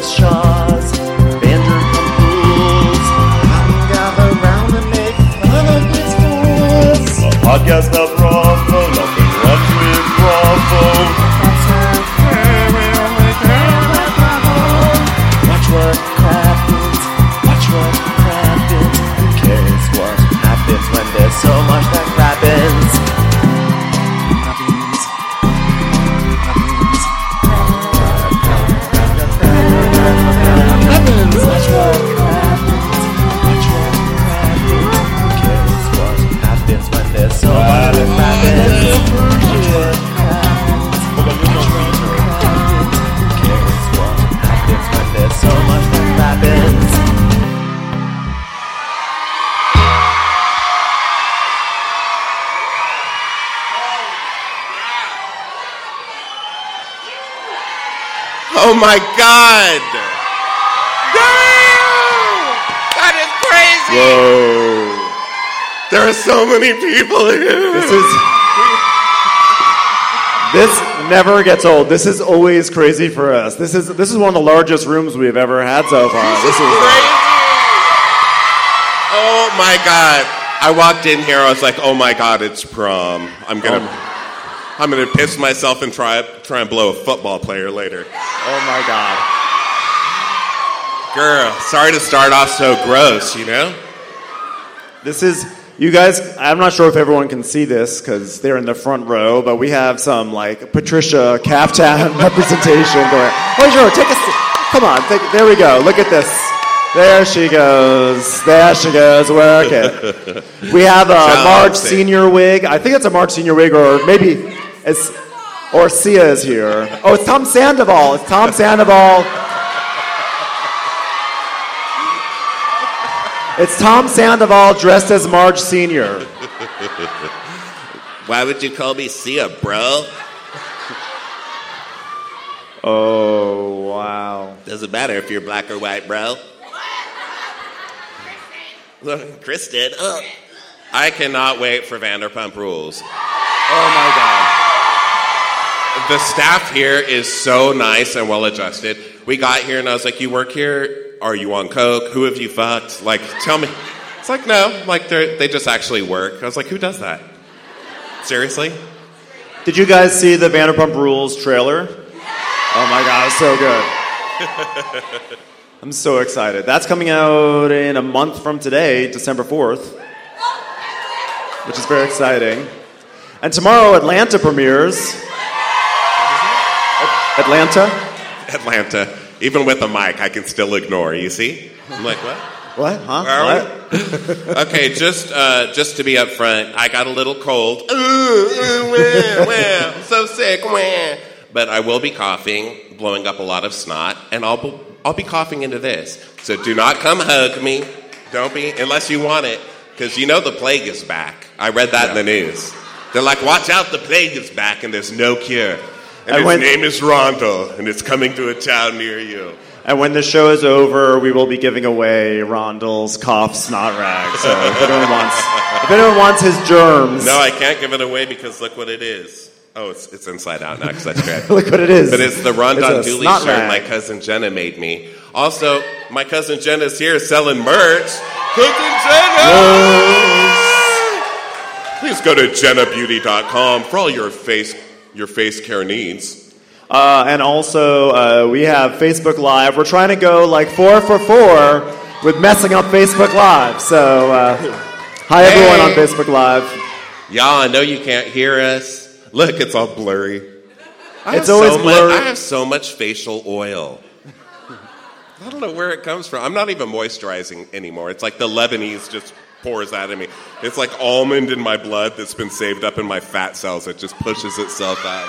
Alex Shaw's Vanderpump Rules. Come gather round and make fun of these fools. A podcast about Bravo, nothing runs with Bravo. That's okay, we only care about Bravo. Watch what happens, watch what happens. Who cares what happens when there's so much that happens? Watch what happens, watch what happens. Who cares what happens when there's so much that happens? Watch what happens, watch what happens. Who cares what happens when there's so much that happens? Oh my God! Damn! That is crazy! Whoa. There are so many people here. This never gets old. This is always crazy for us. This is one of the largest rooms we've ever had so far. This is crazy. Oh my God. I walked in here, I was like, oh my God, it's prom. I'm gonna piss myself and try and blow a football player later. Oh my God. Girl, sorry to start off so gross, you know? This is, you guys, I'm not sure if everyone can see this because they're in the front row, but we have some like Patricia Kaftan representation going. Oh sure, take a seat. Come on, there we go. Look at this. There she goes. Work it. We have a Marge Senior wig. I think it's a Marge Senior wig, or maybe or Sia is here. Oh, it's Tom Sandoval. It's Tom Sandoval dressed as Marge Senior. Why would you call me Sia, bro? Oh, wow. Doesn't matter if you're black or white, bro. Kristen, I cannot wait for Vanderpump Rules. Oh my God. The staff here is so nice and well adjusted. We got here and I was like, you work here? Are you on coke? Who have you fucked? Like, tell me. It's like, no, like they just actually work. I was like, who does that? Seriously? Did you guys see the Vanderpump Rules trailer? Oh my God, it's so good. I'm so excited. That's coming out in a month from today, December 4th, which is very exciting. And tomorrow, Atlanta premieres. Atlanta. Even with a mic, I can still ignore, you see? I'm like, what? What? Huh? What? Okay, just to be upfront, I got a little cold. I'm so sick. But I will be coughing, blowing up a lot of snot, and I'll be coughing into this. So do not come hug me. Don't be, unless you want it, because you know the plague is back. I read that in the news. They're like, watch out, the plague is back, and there's no cure. And his name is Rondell, and it's coming to a town near you. And when the show is over, we will be giving away Rondell's cough snot rag. So if anyone wants his germs. No, I can't give it away because look what it is. Oh, it's inside out now because that's great. Look what it is. But it's the Rondon Dooley shirt rag. my cousin Jenna made me. Also, my cousin Jenna's here selling merch. Cousin Jenna! Please go to jennabeauty.com for all your face care needs. And also, we have Facebook Live. We're trying to go like 4 for 4 with messing up Facebook Live. So, hi everyone on Facebook Live. Y'all, I know you can't hear us. Look, it's all blurry. It's always blurry. I have so much facial oil. I don't know where it comes from. I'm not even moisturizing anymore. It's like the Lebanese just pours out of me. It's like almond in my blood that's been saved up in my fat cells. It just pushes itself out.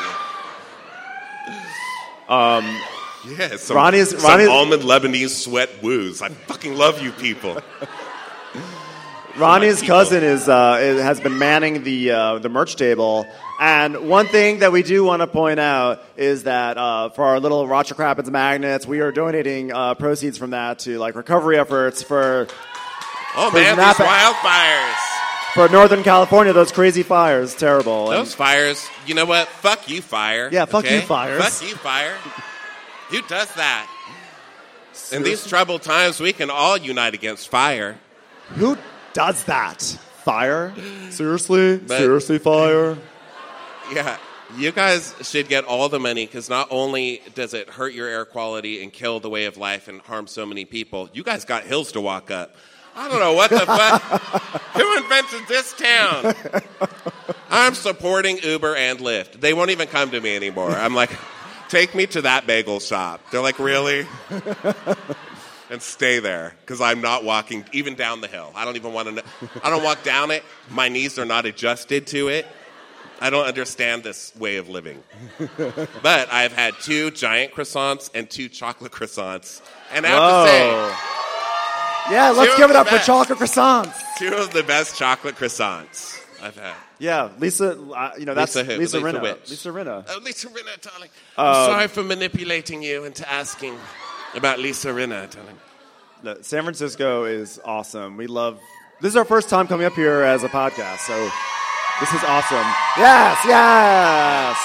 Yeah, some almond Lebanese sweat woos. I fucking love you people. Ronnie's cousin has been manning the merch table, and one thing that we do want to point out is that for our little Rochester Rapids magnets, we are donating proceeds from that to like recovery efforts for these wildfires for Northern California. Those crazy fires, terrible. Those fires. You know what? Fuck you, fire. Yeah, fuck you, fires. Fuck you, fire. Who does that? In these troubled times, we can all unite against fire. Who does that? Fire? Seriously? But- Seriously, fire? Yeah, you guys should get all the money because not only does it hurt your air quality and kill the way of life and harm so many people, you guys got hills to walk up. I don't know what the fuck. Who invented this town? I'm supporting Uber and Lyft. They won't even come to me anymore. I'm like, take me to that bagel shop. They're like, really? And stay there because I'm not walking even down the hill. I don't even want to know. I don't walk down it. My knees are not adjusted to it. I don't understand this way of living. But I've had 2 giant croissants and 2 chocolate croissants. And I have to say, Yeah, let's Two give of it the up for best. chocolate croissants. 2 of the best chocolate croissants I've had. Yeah, Lisa, that's Lisa who? Lisa Lisa Rinna. which? Lisa Rinna. Oh, Lisa Rinna, darling. I'm sorry for manipulating you into asking about Lisa Rinna, darling. No, San Francisco is awesome. We love. This is our first time coming up here as a podcast, so this is awesome. Yes, yes.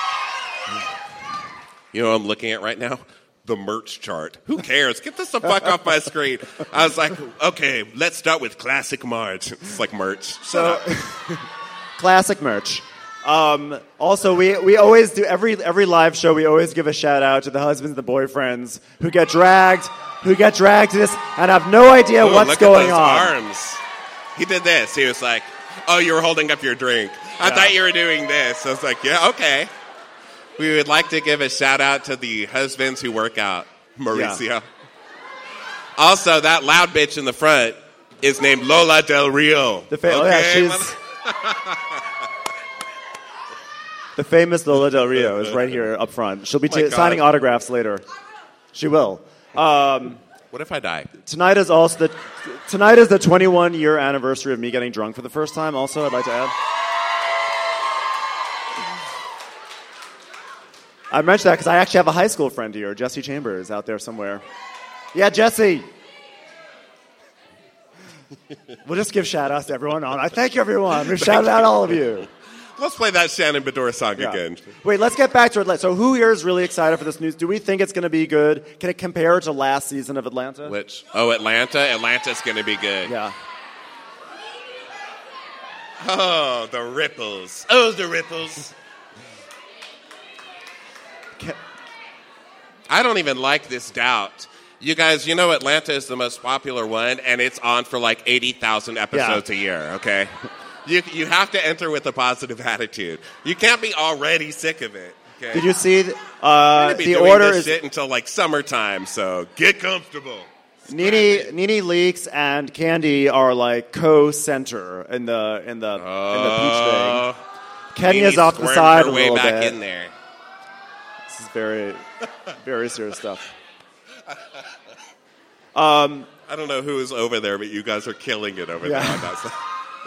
You know what I'm looking at right now? The merch chart. Who cares? Get this the fuck off my screen. I was like, okay, let's start with classic March. It's like merch. So, classic merch. Also, we always do every live show. We always give a shout out to the husbands and the boyfriends who get dragged to this and have no idea Ooh, what's look going at those on. arms. He did this. He was like, oh, you were holding up your drink. I thought you were doing this. I was like, yeah, okay. We would like to give a shout out to the husbands who work out, Mauricio. Yeah. Also, that loud bitch in the front is named Lola Del Rio. She's the famous Lola Del Rio is right here up front. She'll be my God. signing autographs later. She will. What if I die? Tonight is the 21-year anniversary of me getting drunk for the first time. Also, I'd like to add. I mentioned that because I actually have a high school friend here, Jesse Chambers, out there somewhere. Yeah, Jesse. We'll just give shout-outs to everyone on. I thank everyone. We've shouted out all of you. Let's play that Shannon Bedore song again. Wait, let's get back to Atlanta. So who here is really excited for this news? Do we think it's going to be good? Can it compare to last season of Atlanta? Which? Oh, Atlanta? Atlanta's going to be good. Yeah. Oh, the ripples. Oh, the ripples. I don't even like this doubt. You guys, you know Atlanta is the most popular one, and it's on for like 80,000 episodes a year, okay? You have to enter with a positive attitude. You can't be already sick of it. Okay? Did you see We're gonna be the doing order this is shit until like summertime, so get comfortable. Nene Leakes and Candy are like co-center in the peach thing. Kenya's Nene's off the squirmed side her a way little back bit. in there. This is very, very serious stuff. I don't know who is over there, but you guys are killing it over there on that side.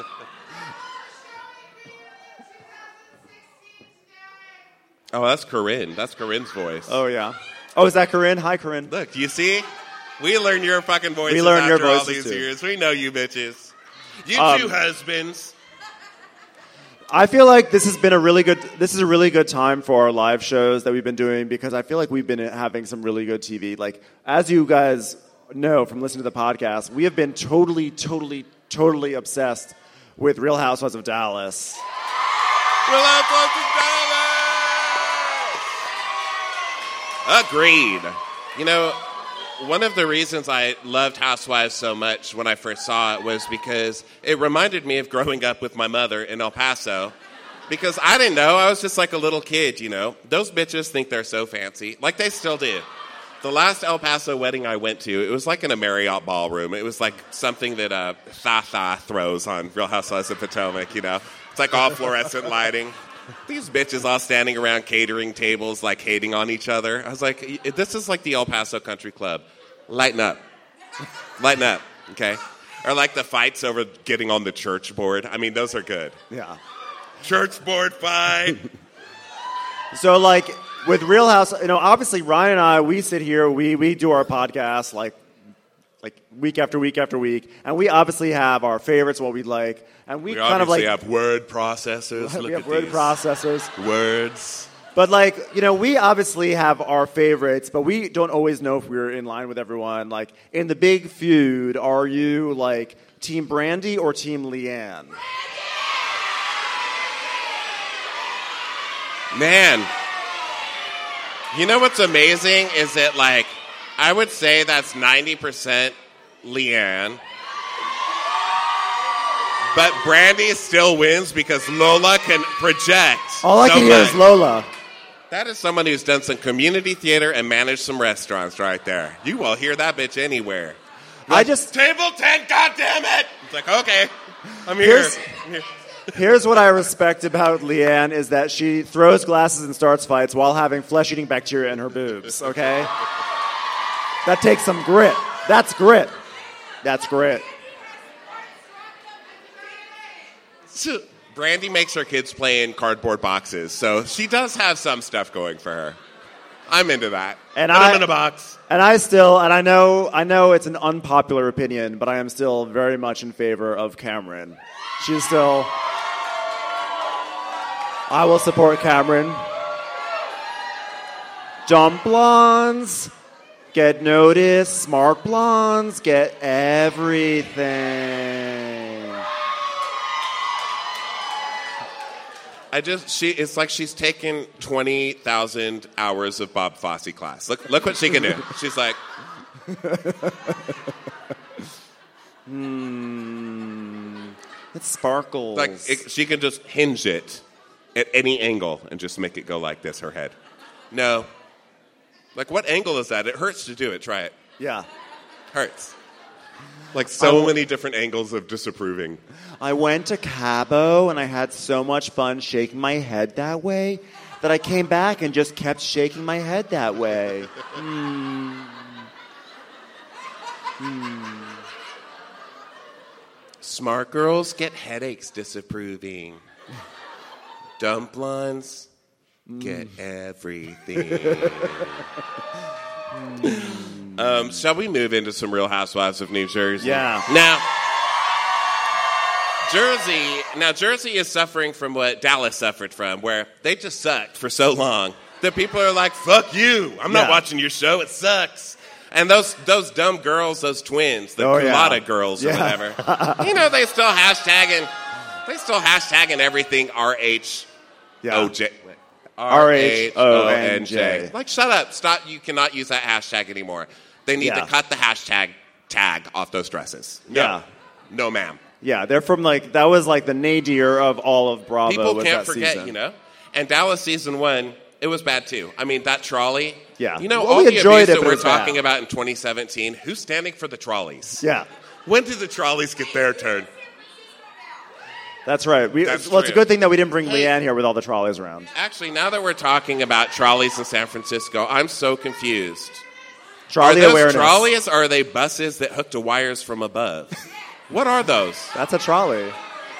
Oh, that's Corinne. That's Corinne's voice. Oh yeah. Oh, is that Corinne? Hi, Corinne. Look, do you see? We learn your fucking voices We learn after your all voices, these too. years. We know you bitches. You two husbands. I feel like this is a really good time for our live shows that we've been doing because I feel like we've been having some really good TV. Like, as you guys know from listening to the podcast, we have been totally obsessed with Real Housewives of Dallas. Real Housewives of Dallas! Agreed. You know, one of the reasons I loved Housewives so much when I first saw it was because it reminded me of growing up with my mother in El Paso. Because I didn't know. I was just like a little kid, you know. Those bitches think they're so fancy. Like, they still do. The last El Paso wedding I went to, it was like in a Marriott ballroom. It was like something that Tha throws on Real Housewives of Potomac, you know. It's like all fluorescent lighting. These bitches all standing around catering tables, like hating on each other. I was like, this is like the El Paso Country Club. Lighten up. Lighten up, okay? Or like the fights over getting on the church board. I mean, those are good. Yeah. Church board fight. So, like, with Real House, you know, obviously Ryan and I, we sit here, we do our podcast like week after week after week, and we obviously have our favorites, what we like, and we kind of like have word processors. we Look have at word these processors. words. But like, we obviously have our favorites, but we don't always know if we're in line with everyone. Like in the big feud, are you like Team Brandy or Team Leanne? Man, you know what's amazing is that, like, I would say that's 90% Leanne. But Brandy still wins because Lola can project. All I can hear is Lola. That is someone who's done some community theater and managed some restaurants right there. You will hear that bitch anywhere. Like, Table 10, goddammit! It's like, okay, I'm here. Here's what I respect about Leanne is that she throws glasses and starts fights while having flesh-eating bacteria in her boobs, okay? That takes some grit. That's grit. That's grit. Brandy makes her kids play in cardboard boxes, so she does have some stuff going for her. I'm into that. And I'm in a box. And I know it's an unpopular opinion, but I am still very much in favor of Cameron. She's still... I will support Cameron. Dumb blondes get noticed. Smart blondes get everything. It's like she's taken 20,000 hours of Bob Fosse class. Look what she can do. She's like... It sparkles. Like, she can just hinge it at any angle and just make it go like this, her head. No. Like, what angle is that? It hurts to do it. Try it. Yeah. Hurts. Like, so many different angles of disapproving. I went to Cabo, and I had so much fun shaking my head that way that I came back and just kept shaking my head that way. Smart girls get headaches disapproving. Dumb blondes get everything. Shall we move into some Real Housewives of New Jersey? Yeah. Jersey is suffering from what Dallas suffered from, where they just sucked for so long that people are like, fuck you. I'm not watching your show. It sucks. And those dumb girls, those twins, the Culotta girls or whatever, they still hashtagging everything RHOJ. RHONJ. Like, shut up. Stop. You cannot use that hashtag anymore. They need to cut the hashtag tag off those dresses. No, ma'am. Yeah, they're from, like, that was, like, the nadir of all of Bravo. People can't forget, season. And Dallas season 1, it was bad, too. I mean, that trolley. Yeah. All the abuse that we're talking about in 2017, who's standing for the trolleys? Yeah. When did the trolleys get their turn? That's right. It's a good thing that we didn't bring Leanne here with all the trolleys around. Actually, now that we're talking about trolleys in San Francisco, I'm so confused. Trolley awareness. Are those trolleys or are they buses that hook to wires from above? What are those? That's a trolley.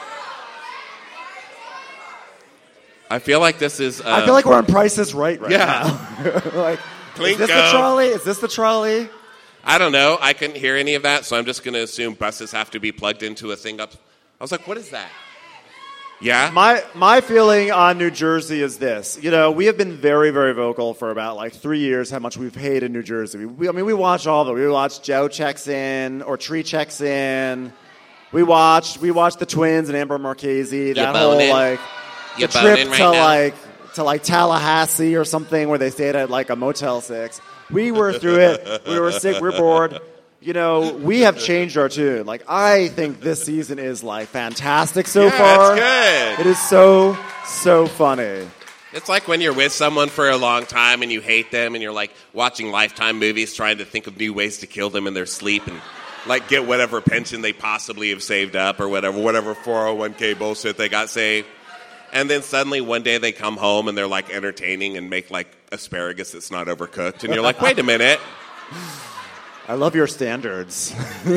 I feel like this is... I feel like we're on Price is Right now. Like, is this the trolley? Is this the trolley? I don't know. I couldn't hear any of that, so I'm just going to assume buses have to be plugged into a thing up. I was like, what is that? Yeah? My feeling on New Jersey is this. We have been very, very vocal for about, like, 3 years how much we've hated New Jersey. We watch all of it. We watched Joe Checks In or Tree Checks In. We watched the Twins and Amber Marchese. That whole, like... The trip to Tallahassee or something where they stayed at like a Motel 6. We were through it. We were sick. We were bored. We have changed our tune. Like, I think this season is like fantastic so far. It's good. It is so funny. It's like when you're with someone for a long time and you hate them and you're like watching Lifetime movies trying to think of new ways to kill them in their sleep and like get whatever pension they possibly have saved up or whatever 401k bullshit they got saved. And then suddenly one day they come home and they're like entertaining and make like asparagus that's not overcooked. And you're like, wait a minute. I love your standards.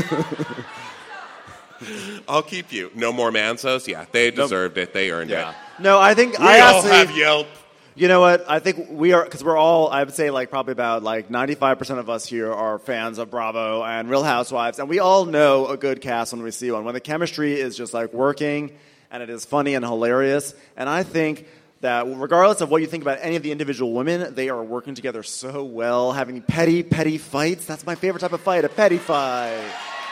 I'll keep you. No more Mansos? Yeah, they deserved it. They earned it. No, I think we all have Yelp. You know what? I think we are, because we're all, I would say like probably about like 95% of us here are fans of Bravo and Real Housewives. And we all know a good cast when we see one. When the chemistry is just like working and it is funny and hilarious. And I think that regardless of what you think about any of the individual women, they are working together so well, having petty fights. That's my favorite type of fight, a petty fight.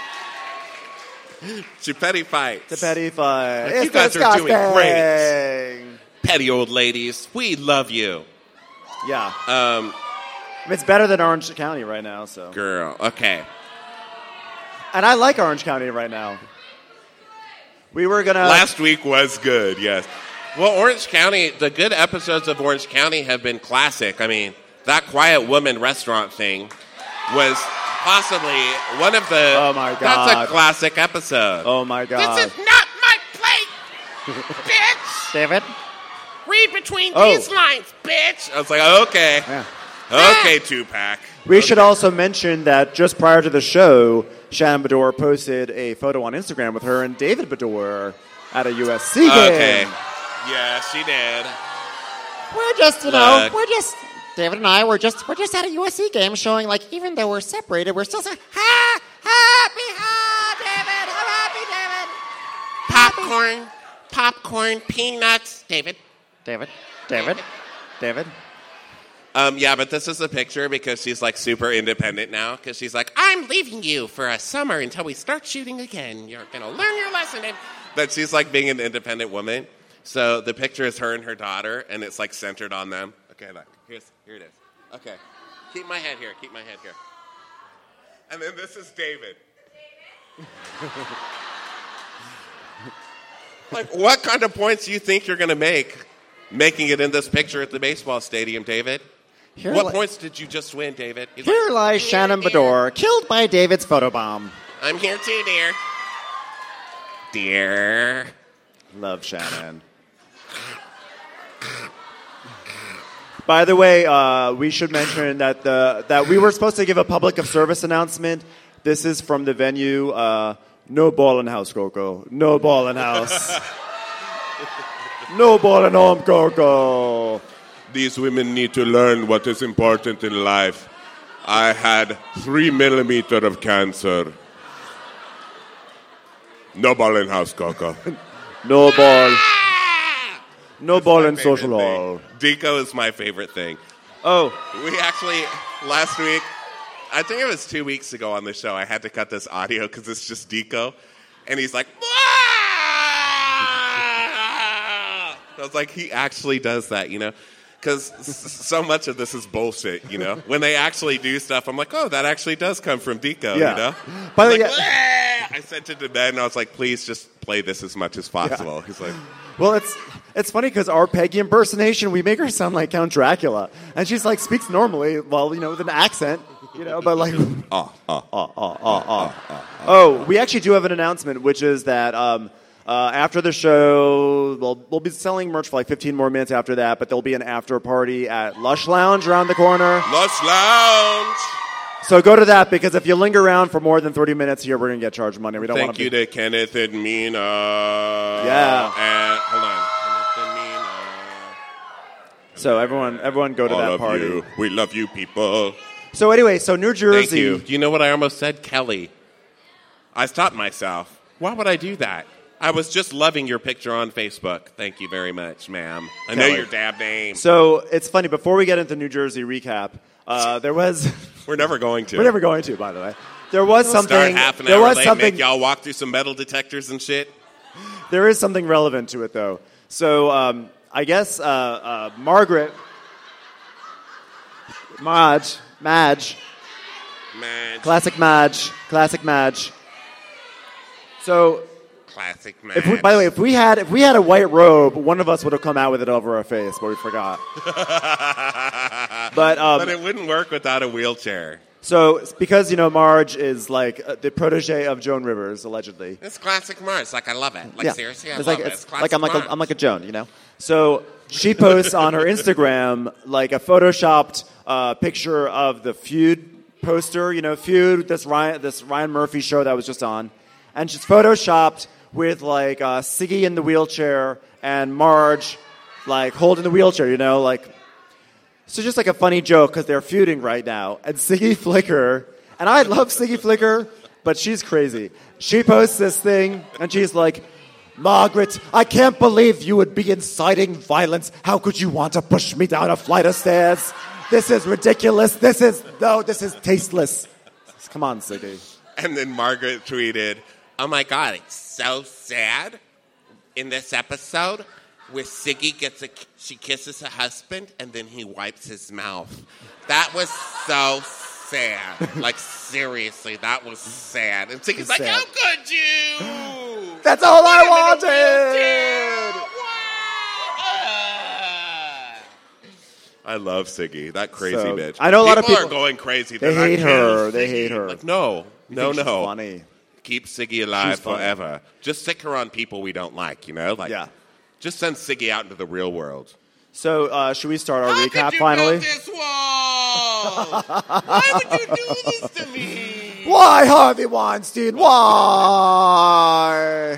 It's petty fights. It's a petty fight. You It's guys are doing disgusting. Petty old ladies, we love you. Yeah. It's better than Orange County right now, so. Girl, okay. And I like Orange County right now. We were going to... Last week was good, yes. Well, Orange County, the good episodes of Orange County have been classic. I mean, that Quiet Woman restaurant thing was possibly one of the... Oh, my God. That's a classic episode. Oh, my God. This is not my plate, bitch. David? Read between these lines, bitch. I was like, okay. Yeah. Okay, Tupac. We should also mention that just prior to the show, Shannon Bedore posted a photo on Instagram with her and David Bedore at a USC game. Okay. Yeah, she did. We're just, David and I, we're just at a USC game showing, like, even though we're separated, we're still saying, happy, David. Popcorn, peanuts. David. David? Yeah, but this is a picture because she's like super independent now. Because she's like, I'm leaving you for a summer until we start shooting again. You're going to learn your lesson. But she's like being an independent woman. So the picture is her and her daughter, and it's like centered on them. Okay, look. Here it is. Okay. Keep my head here. And then this is David. Like, what kind of points do you think you're going to make making it in this picture at the baseball stadium, David? What points did you just win, David? He's Here like, lies Shannon Bedore, killed by David's photobomb. I'm here too, dear. Dear. Love Shannon. By the way, we should mention that that we were supposed to give a public of service announcement. This is from the venue. No ball in house, Coco. No ball in house. No ball in home, Coco. These women need to learn what is important in life. I had 3 millimeter of cancer. No ball in house, Coco. No ball. No ball in My social favorite hall. thing. Deco is my favorite thing. Oh, We actually, last week, I think it was 2 weeks ago on the show, I had to cut this audio because it's just Deco. And he's like, I was like, he actually does that, you know? Because so much of this is bullshit, you know? When they actually do stuff, I'm like, oh, that actually does come from Deco, Yeah. you know? By the way, Like, I sent it to Ben, and I was like, please just play this as much as possible. He's like, well, it's funny because our Peggy impersonation, we make her sound like Count Dracula, and she's like speaks normally, well, you know, with an accent, you know, but like, Oh, we actually do have an announcement, which is that after the show, we'll be selling merch for like 15 more minutes after that, but there'll be an after party at Lush Lounge around the corner. Lush Lounge. So go to that because if you linger around for more than 30 minutes here, we're gonna get charged money. We don't want Thank to. you to Kenneth and Mina. Yeah. And, hold on. Kenneth and Mina. So everyone go to All that of party. you. We love you, people. So anyway, so New Jersey. Thank you. Do you know what I almost said? Kelly. I stopped myself. Why would I do that? I was just loving your picture on Facebook. Thank you very much, ma'am. I know Kelly. your damn name. So it's funny. Before we get into New Jersey recap, there was. We're never going to. We're never going to, by the way. There was Start something. half an There hour was late, something. make y'all walk through some metal detectors and shit. There is something relevant to it, though. So I guess Margaret, Madge, Man. classic Madge. So, Classic man. by the way, if we had a white robe, one of us would have come out with it over our face, but we forgot. But it wouldn't work without a wheelchair. So it's because Marge is like the protege of Joan Rivers, allegedly. It's classic Mars. Like, I love it. Like, Yeah. seriously, I It's love like it. it's classic like Mars. I'm like a Joan, So she posts on her Instagram like a photoshopped picture of the Feud poster, Feud, this Ryan Murphy show that was just on, and she's photoshopped with like Siggy in the wheelchair and Marge like holding the wheelchair, like. So just like a funny joke because they're feuding right now. And Siggy Flicker, and I love Siggy Flicker, but she's crazy. She posts this thing, and she's like, Margaret, I can't believe you would be inciting violence. How could you want to push me down a flight of stairs? This is ridiculous. This is tasteless. Come on, Siggy. And then Margaret tweeted, "Oh my God, it's so sad in this episode where Siggy she kisses her husband and then he wipes his mouth. That was so sad. Like, seriously, that was sad." And Siggy's like, "How could you? That's all I wanted." I love Siggy, that crazy bitch. I know a lot of people are going crazy. They hate her. They hate her. Like, no. She's funny. Keep Siggy alive forever. Just stick her on people we don't like, you know? Like, just send Siggy out into the real world. So, should we start our recap finally? This wall? Why would you do this to me? Why, Harvey Weinstein? Why?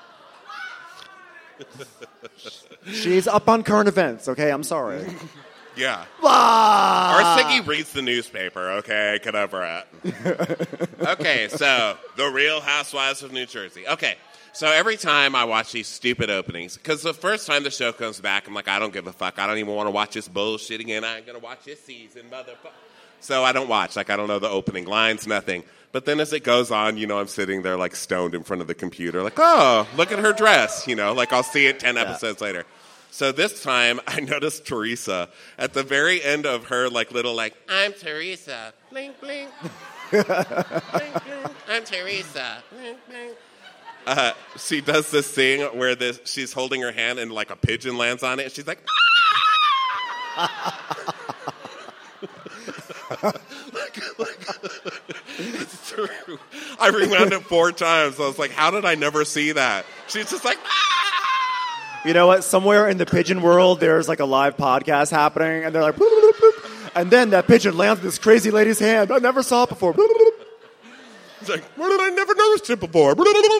She's up on current events, okay? I'm sorry. Yeah. Why? Or Siggy reads the newspaper, okay? Get over it. Okay, so The Real Housewives of New Jersey. Okay, so every time I watch these stupid openings, because the first time the show comes back, I'm like, I don't give a fuck. I don't even want to watch this bullshit again. I ain't going to watch this season, motherfucker. So I don't watch. Like, I don't know the opening lines, nothing. But then as it goes on, you know, I'm sitting there, like, stoned in front of the computer, like, oh, look at her dress, you know, like, I'll see it 10 episodes later. So this time, I noticed Teresa at the very end of her, like, little, like, I'm Teresa. Blink, blink. Blink, blink. I'm Teresa. Blink, blink. She does this thing where she's holding her hand and, like, a pigeon lands on it, and she's like, it's true. I rewound it 4 times. I was like, how did I never see that? She's just like, You know what? Somewhere in the pigeon world, there's like a live podcast happening, and they're like, bloop, bloop, bloop. And then that pigeon lands in this crazy lady's hand. I never saw it before. Bloop, bloop. It's like, where did I never notice it before?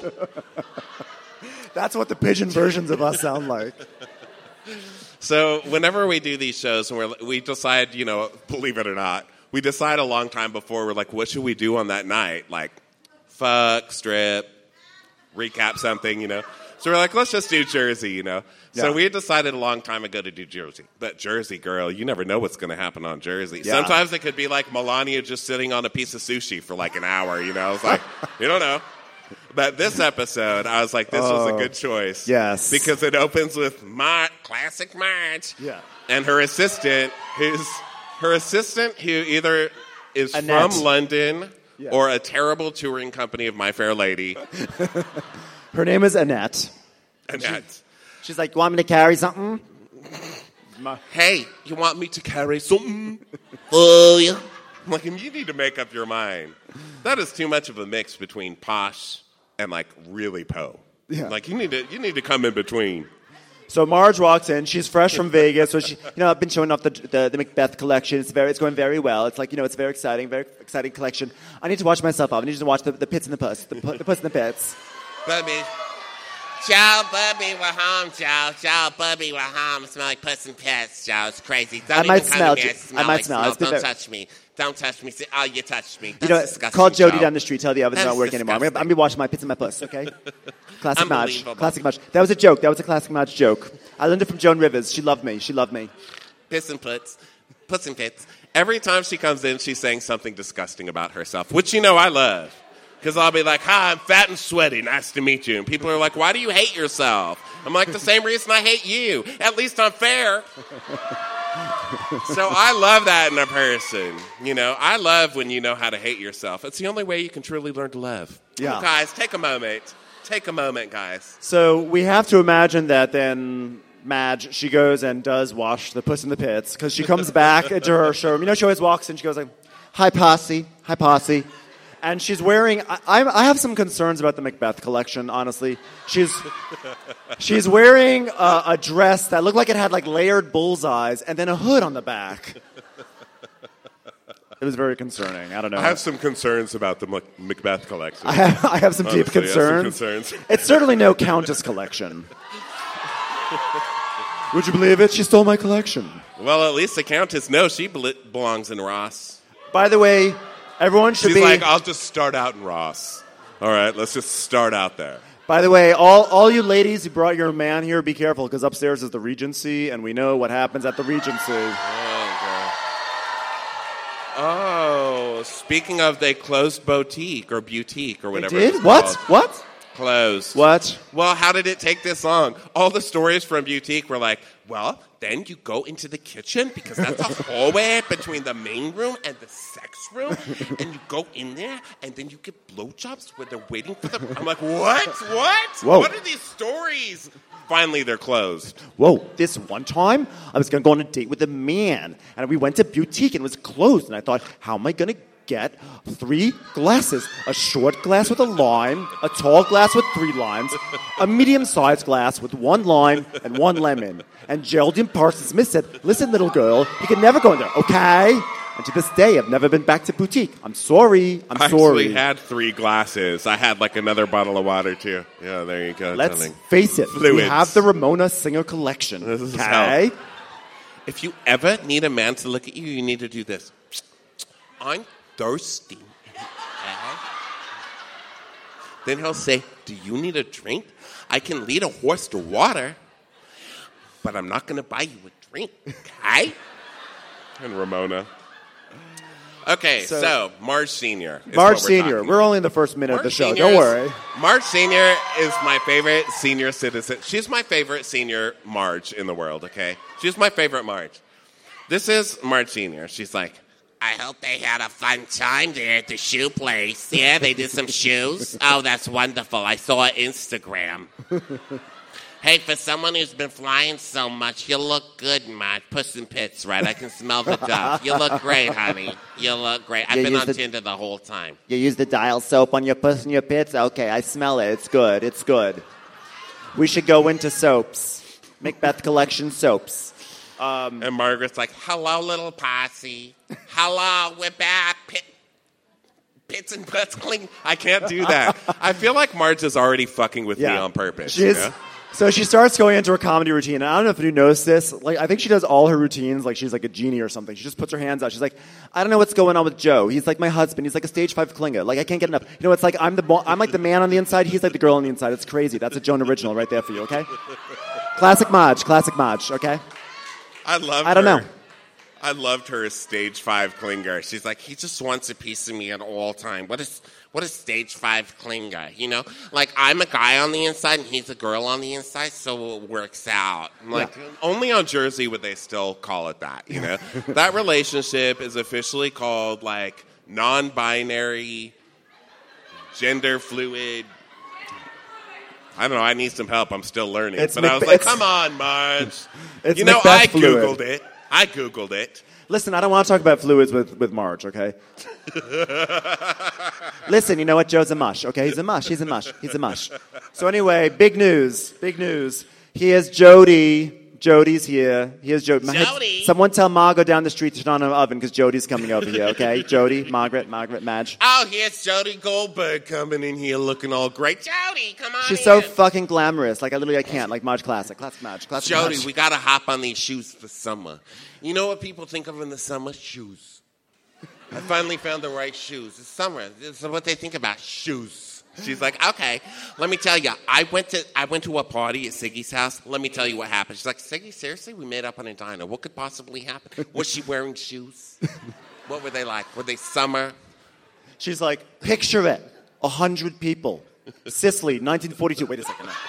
That's what the pigeon versions of us sound like. So whenever we do these shows, and we decide, you know, believe it or not, we decide a long time before. We're like, what should we do on that night? Like, fuck, strip, recap something, you know. So we're like, let's just do Jersey, you know. Yeah. So we had decided a long time ago to do Jersey. But Jersey, girl, you never know what's going to happen on Jersey. Yeah. Sometimes it could be like Melania just sitting on a piece of sushi for like an hour, you know. It's like, you don't know. But this episode, I was like, this was a good choice. Yes. Because it opens with classic Marge. Yeah. And her assistant, who either is Annette. from London or a terrible touring company of My Fair Lady. Her name is Annette. Annette. She's like, you want me to carry something? Hey, you want me to carry something? Oh, yeah. I'm like, you need to make up your mind. That is too much of a mix between posh and, like, really po. Yeah. Like, you need to come in between. So Marge walks in. She's fresh from Vegas. So she, I've been showing off the Macbeth collection. It's going very well. It's like, it's very exciting collection. I need to watch myself off. I need to watch the Pits and the Puss. The Puss and the Pits. Bubby. Joe, Bubby, we're home, Joe. Joe, Bubby, we're home. I smell like Puss and Pits, Joe. It's crazy. Don't even come to me. I might smell. Don't touch me. Don't touch me. Oh, you touched me. That's disgusting, call Jody Joe. down the street. Tell the oven's not working anymore. I'm going to be watching my Pits and my Puss, okay? Classic Marge. Classic Marge. That was a joke. That was a classic Marge joke. I learned it from Joan Rivers. She loved me. Puss and Pits. Puss and Pits. Every time she comes in, she's saying something disgusting about herself, which I love. Because I'll be like, hi, I'm fat and sweaty. Nice to meet you. And people are like, why do you hate yourself? I'm like, the same reason I hate you. At least I'm fair. So I love that in a person. I love when you know how to hate yourself. It's the only way you can truly learn to love. Yeah. Oh, guys, take a moment. Take a moment, guys. So we have to imagine that then Madge, she goes and does wash the Puss in the Pits. Because she comes back into her showroom. She always walks in. She goes like, hi, posse. Hi, posse. And she's wearing. I have some concerns about the Macbeth collection. Honestly, she's wearing a dress that looked like it had like layered bullseyes and then a hood on the back. It was very concerning. I don't know. I have some concerns about the Macbeth collection. I have some deep concerns. It's certainly no Countess collection. Would you believe it? She stole my collection. Well, at least the Countess knows she belongs in Ross. By the way. Everyone should She's be... like, I'll just start out in Ross. All right, let's just start out there. By the way, all you ladies who brought your man here, be careful, because upstairs is the Regency, and we know what happens at the Regency. Oh, speaking of, they closed boutique or whatever. They did? It's What? called. What? Closed. What? Well, how did it take this long? All the stories from boutique were like, well, then you go into the kitchen because that's a hallway between the main room and the sex room, and you go in there, and then you get blowjobs where they're waiting for them. I'm like, what? Whoa. What are these stories? Finally, they're closed. Whoa, this one time, I was going to go on a date with a man, and we went to boutique, and it was closed, and I thought, how am I going to get 3 glasses? A short glass with a lime, a tall glass with 3 limes, a medium-sized glass with 1 lime and 1 lemon. And Geraldine Parsons Smith said, listen, little girl, you can never go in there, okay? And to this day, I've never been back to boutique. I'm sorry. I actually had 3 glasses. I had like another bottle of water too. Yeah, there you go. Let's darling. face it. Fluids. We have the Ramona Singer collection. This is okay? how- If you ever need a man to look at you, you need to do this. I'm thirsty. Then he'll say, do you need a drink? I can lead a horse to water, but I'm not going to buy you a drink, okay? And Ramona. Okay, so Marge Sr. is Marge what Sr. talking We're only in the first minute of the Marge show. Sr. Don't worry. Marge Sr. is my favorite senior citizen. She's my favorite senior Marge in the world, okay? She's my favorite Marge. This is Marge Sr. She's like, I hope they had a fun time there at the shoe place. Yeah, they did some shoes. Oh, that's wonderful. I saw Instagram. Hey, for someone who's been flying so much, you look good, Marge. Puss in Pits, right? I can smell the dove. You look great, honey. You look great. I've been on Tinder the whole time. You use the dial soap on your puss and your pits? Okay, I smell it. It's good. It's good. We should go into soaps. Macbeth Collection soaps. And Margaret's like, hello, little posse. Hello, we're back. Pits and butts clean. I can't do that. I feel like Marge is already fucking with me on purpose. She's, you know? So she starts going into her comedy routine. And I don't know if you noticed this. Like, I think she does all her routines like she's like a genie or something. She just puts her hands out. She's like, I don't know what's going on with Joe. He's like my husband. He's like a stage 5 klinger. Like, I can't get enough. You know, it's like I'm like the man on the inside. He's like the girl on the inside. It's crazy. That's a Joan original right there for you, okay? Classic Marge, okay? I don't know. I loved her as stage 5 klinger. She's like, he just wants a piece of me at all time. What is stage 5 klinger? You know, like I'm a guy on the inside and he's a girl on the inside, so it works out. I'm like, only on Jersey would they still call it that. You know, that relationship is officially called like non-binary, gender fluid. I don't know. I need some help. I'm still learning. But I was like, come on, Marge. You know, I Googled it. Listen, I don't want to talk about fluids with Marge, okay? Listen, you know what? Joe's a mush, okay? He's a mush. So anyway, big news. Here's Jody. Jody's here. Here's Jody. Jody. Someone tell Margot down the street to turn on an oven because Jody's coming over here, okay? Jody, Margaret, Madge. Oh, here's Jody Goldberg coming in here looking all great. Jody, come on She's in. so fucking glamorous. Like, I can't. Like, Marge classic. Classic Madge. Jody, we got to hop on these shoes for summer. You know what people think of in the summer? Shoes. I finally found the right shoes. It's summer. This is what they think about, shoes. She's like, okay, let me tell you. I went to a party at Siggy's house. Let me tell you what happened. She's like, Siggy, seriously? We made up on a diner. What could possibly happen? Was she wearing shoes? What were they like? Were they summer? She's like, picture it. 100 people. Sicily, 1942. Wait a second. No.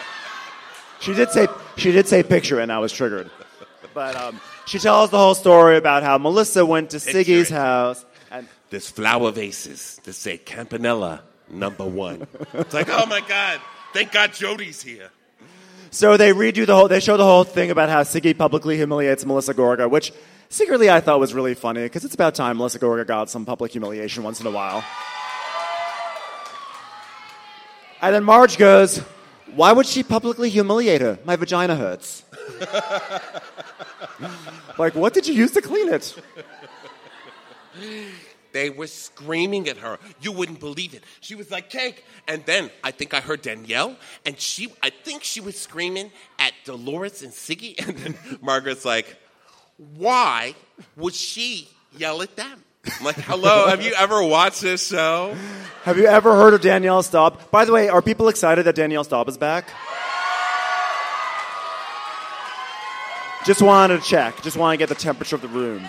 She did say picture it, and I was triggered. But she tells the whole story about how Melissa went to Siggy's house. And there's flower vases that say Campanella #1. It's like, oh my God, thank God Jody's here. So they show the whole thing about how Siggy publicly humiliates Melissa Gorga, which secretly I thought was really funny because it's about time Melissa Gorga got some public humiliation once in a while. And then Marge goes, why would she publicly humiliate her? My vagina hurts. Like, what did you use to clean it? They were screaming at her. You wouldn't believe it. She was like, cake. And then I think I heard Danielle, and I think she was screaming at Dolores and Siggy. And then Margaret's like, why would she yell at them? I'm like, hello, have you ever watched this show? Have you ever heard of Danielle Staub? By the way, are people excited that Danielle Staub is back? Just wanted to check. Just want to get the temperature of the room.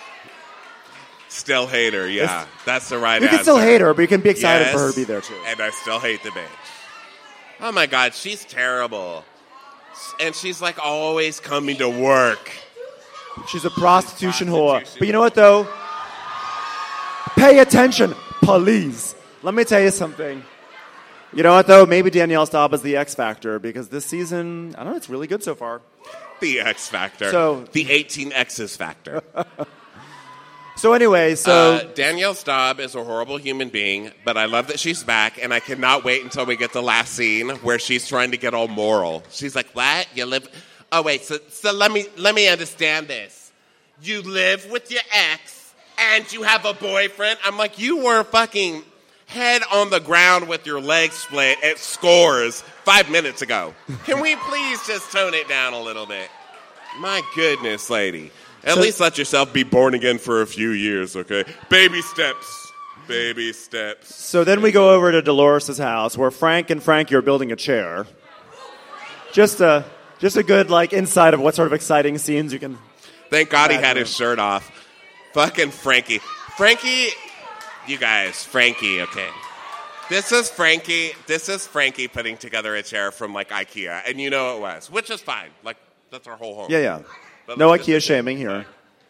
Still hate her, yeah. That's the right You answer. can still hate her, but you can be excited for her Yes, to be there, too. And I still hate the bitch. Oh, my God, she's terrible. And she's, like, always coming to work. She's a prostitution whore. But you know what, though? Pay attention, please. Let me tell you something. You know what, though? Maybe Danielle Staub is the X Factor, because this season, I don't know, it's really good so far. The X Factor. So- the 18 X's Factor. So anyway, Danielle Staub is a horrible human being, but I love that she's back, and I cannot wait until we get the last scene where she's trying to get all moral. She's like, "What? You live? Oh wait, so let me understand this. You live with your ex, and you have a boyfriend." I'm like, "You were fucking head on the ground with your legs split at Scores 5 minutes ago. Can we please just tone it down a little bit?" My goodness, lady. At least let yourself be born again for a few years, okay? Baby steps. Baby steps. so then we go over to Dolores' house, where Frank and Frankie are building a chair. Just a good, like, insight of what sort of exciting scenes you can... Thank God he had his shirt off. Fucking Frankie. Frankie, you guys, Frankie, okay. This is Frankie putting together a chair from, like, IKEA, and you know it was, which is fine. Like, that's our whole home. Yeah. But No let's IKEA just- shaming here.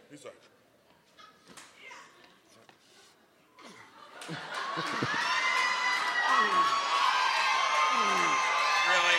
Really?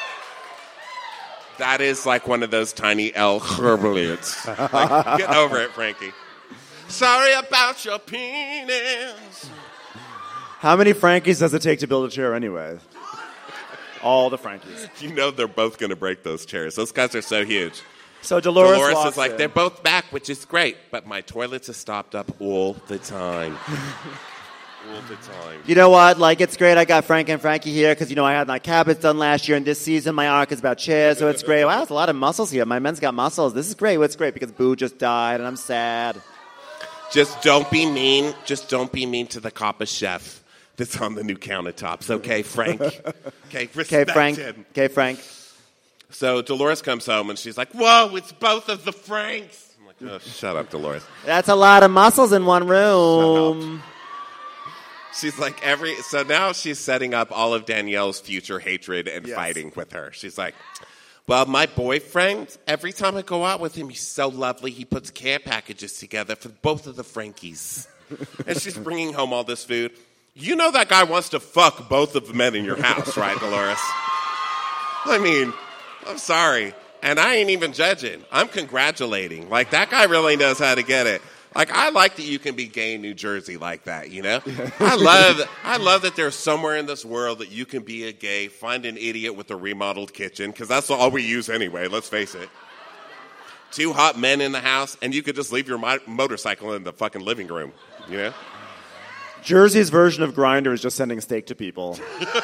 That is like one of those tiny L herbalets. Like, get over it, Frankie. Sorry about your penis. How many Frankies does it take to build a chair anyway? All the Frankies. You know they're both going to break those chairs. Those guys are so huge. So Dolores Dolores walks is like, in. they're both back, which is great, but my toilets are stopped up all the time. All the time. You know what? Like, it's great I got Frank and Frankie here because, you know, I had my cabinets done last year, and this season my arc is about chairs, so it's great. Wow, there's a lot of muscles here. My men's got muscles. This is great. Well, it's great because Boo just died, and I'm sad. Just don't be mean. Just don't be mean to the Coppa chef that's on the new countertops. Okay, Frank? Okay, respect him. Okay, Frank. So Dolores comes home, and she's like, whoa, it's both of the Franks. I'm like, oh, shut up, Dolores. That's a lot of muscles in one room. She's like, so now she's setting up all of Danielle's future hatred and fighting with her. She's like, well, my boyfriend, every time I go out with him, he's so lovely. He puts care packages together for both of the Frankies. And she's bringing home all this food. You know that guy wants to fuck both of the men in your house, right, Dolores? I mean, I'm sorry. And I ain't even judging. I'm congratulating. Like, that guy really knows how to get it. Like, I like that you can be gay in New Jersey like that, you know? I love that there's somewhere in this world that you can be a gay, find an idiot with a remodeled kitchen, because that's all we use anyway, let's face it. 2 hot men in the house, and you could just leave your motorcycle in the fucking living room, you know? Jersey's version of Grindr is just sending steak to people.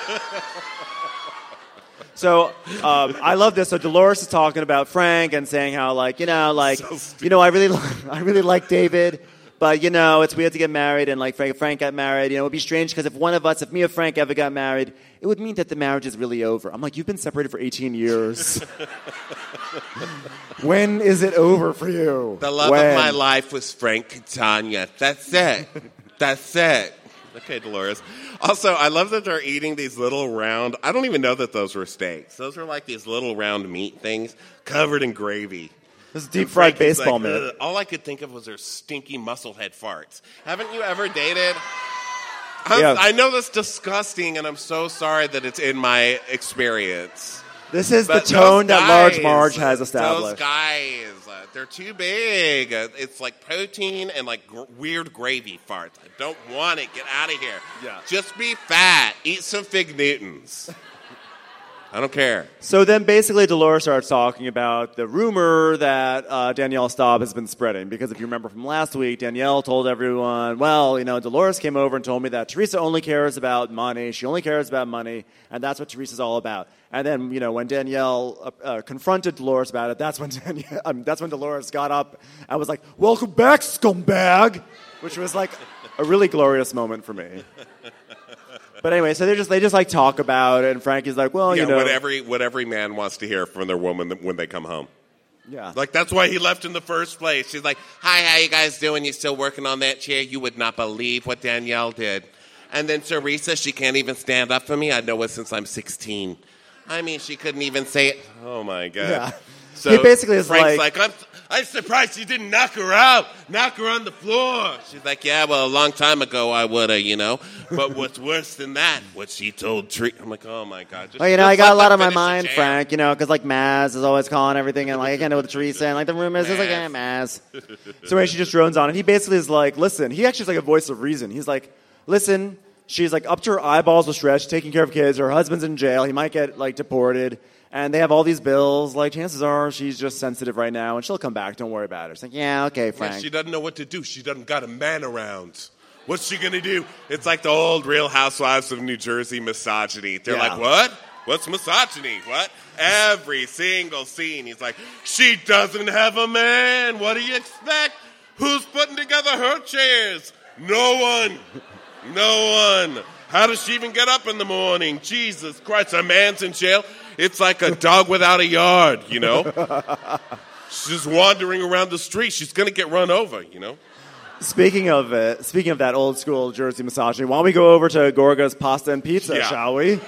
So I love this. So Dolores is talking about Frank and saying how, like, I really like David, but it's weird to get married, and like Frank got married. It would be strange because if me or Frank ever got married, it would mean that the marriage is really over. I'm like, you've been separated for 18 years. When is it over for you? The love of my life was Frank Catania. That's it. That's it. Okay, Dolores. Also, I love that they're eating these little round, I don't even know that those were steaks. Those are like these little round meat things covered in gravy. This is deep fried baseball meat. Ugh. All I could think of was their stinky musclehead farts. Haven't you ever dated? I know that's disgusting, and I'm so sorry that it's in my experience. This is But the tone those that Large guys, Marge has established. Those guys, they're too big. It's like protein and like weird gravy farts. I don't want it. Get out of here. Yeah. Just be fat. Eat some Fig Newtons. I don't care. So then basically Dolores starts talking about the rumor that Danielle Staub has been spreading. Because if you remember from last week, Danielle told everyone, Dolores came over and told me that Teresa only cares about money. She only cares about money, and that's what Teresa's all about. And then, when Danielle confronted Dolores about it, that's when Dolores got up and was like, welcome back, scumbag. which was like a really glorious moment for me. But anyway, so they just like talk about it, and Frankie's like, well, Yeah, you know, what every man wants to hear from their woman when they come home. yeah, Like, that's why he left in the first place. She's like, hi, how you guys doing? You still working on that chair? You would not believe what Danielle did. And then Teresa, she can't even stand up for me. I know it since I'm 16. I mean, she couldn't even say it. Oh, my God. yeah. So He basically is Frank's like I'm surprised you didn't knock her out. Knock her on the floor. She's like, yeah, well, a long time ago I would have, you know. But what's worse than that? What she told Tree. I'm like, oh, my God. Just, well, you know, I got a lot on my finish the mind, chair. Frank, you know, because, like, Maz is always calling everything, and, like, I can't know what Teresa, and, like, the room is like, Maz. So anyway, she just drones on, and he basically is like, listen, he actually is like a voice of reason. He's like, listen, she's, like, up to her eyeballs with stress, taking care of kids, her husband's in jail, he might get, like, deported, and they have all these bills, like, chances are she's just sensitive right now, and she'll come back, don't worry about it. It's like, yeah, okay, Frank. Yeah, she doesn't know what to do. She doesn't got a man around. What's she going to do? It's like the old Real Housewives of New Jersey misogyny. They're Yeah. like, what? What's misogyny? What? Every single scene, he's like, she doesn't have a man. What do you expect? Who's putting together her chairs? No one. No one. How does she even get up in the morning? Jesus Christ, a man's in jail. It's like a dog without a yard, you know? She's just wandering around the street. She's going to get run over, you know? Speaking of that old school Jersey misogyny, why don't we go over to Gorga's Pasta and Pizza, Yeah. shall we?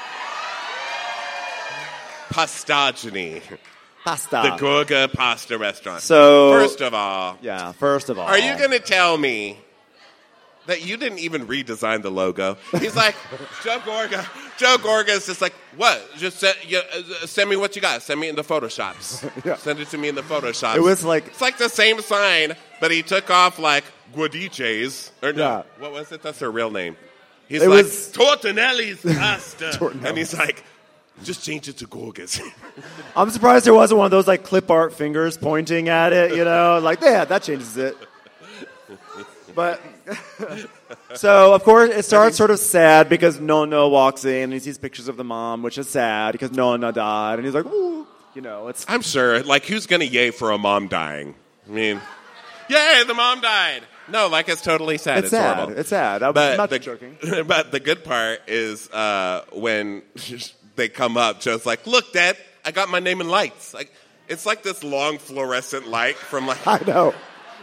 Pastagini. Pasta. The Gorga Pasta Restaurant. So, First of all, are you going to tell me that you didn't even redesign the logo? He's like, Joe Gorga is just like, what? Just send me what you got. Send me in the Photoshops. Yeah. Send it to me in the Photoshops. It was like- It's like the same sign, but he took off like Guadice's. Or no, Yeah. what was it? That's her real name. He's It like, was- Tortonelli's Pasta. Tortonelli's. And he's like, just change it to Gorga's. I'm surprised there wasn't one of those like clip art fingers pointing at it, you know, like yeah, that changes it. But so of course it starts sort of sad because Nonna walks in and he sees pictures of the mom, which is sad because Nonna died, and he's like, ooh, you know, it's I'm sure, like, who's going to yay for a mom dying? I mean, yay, the mom died. No, like, it's totally sad. it's sad. Horrible. It's sad. I'm But not joking. But the good part is when they come up, Joe's like, look, Dad, I got my name in lights. Like, it's like this long fluorescent light from, like, I know.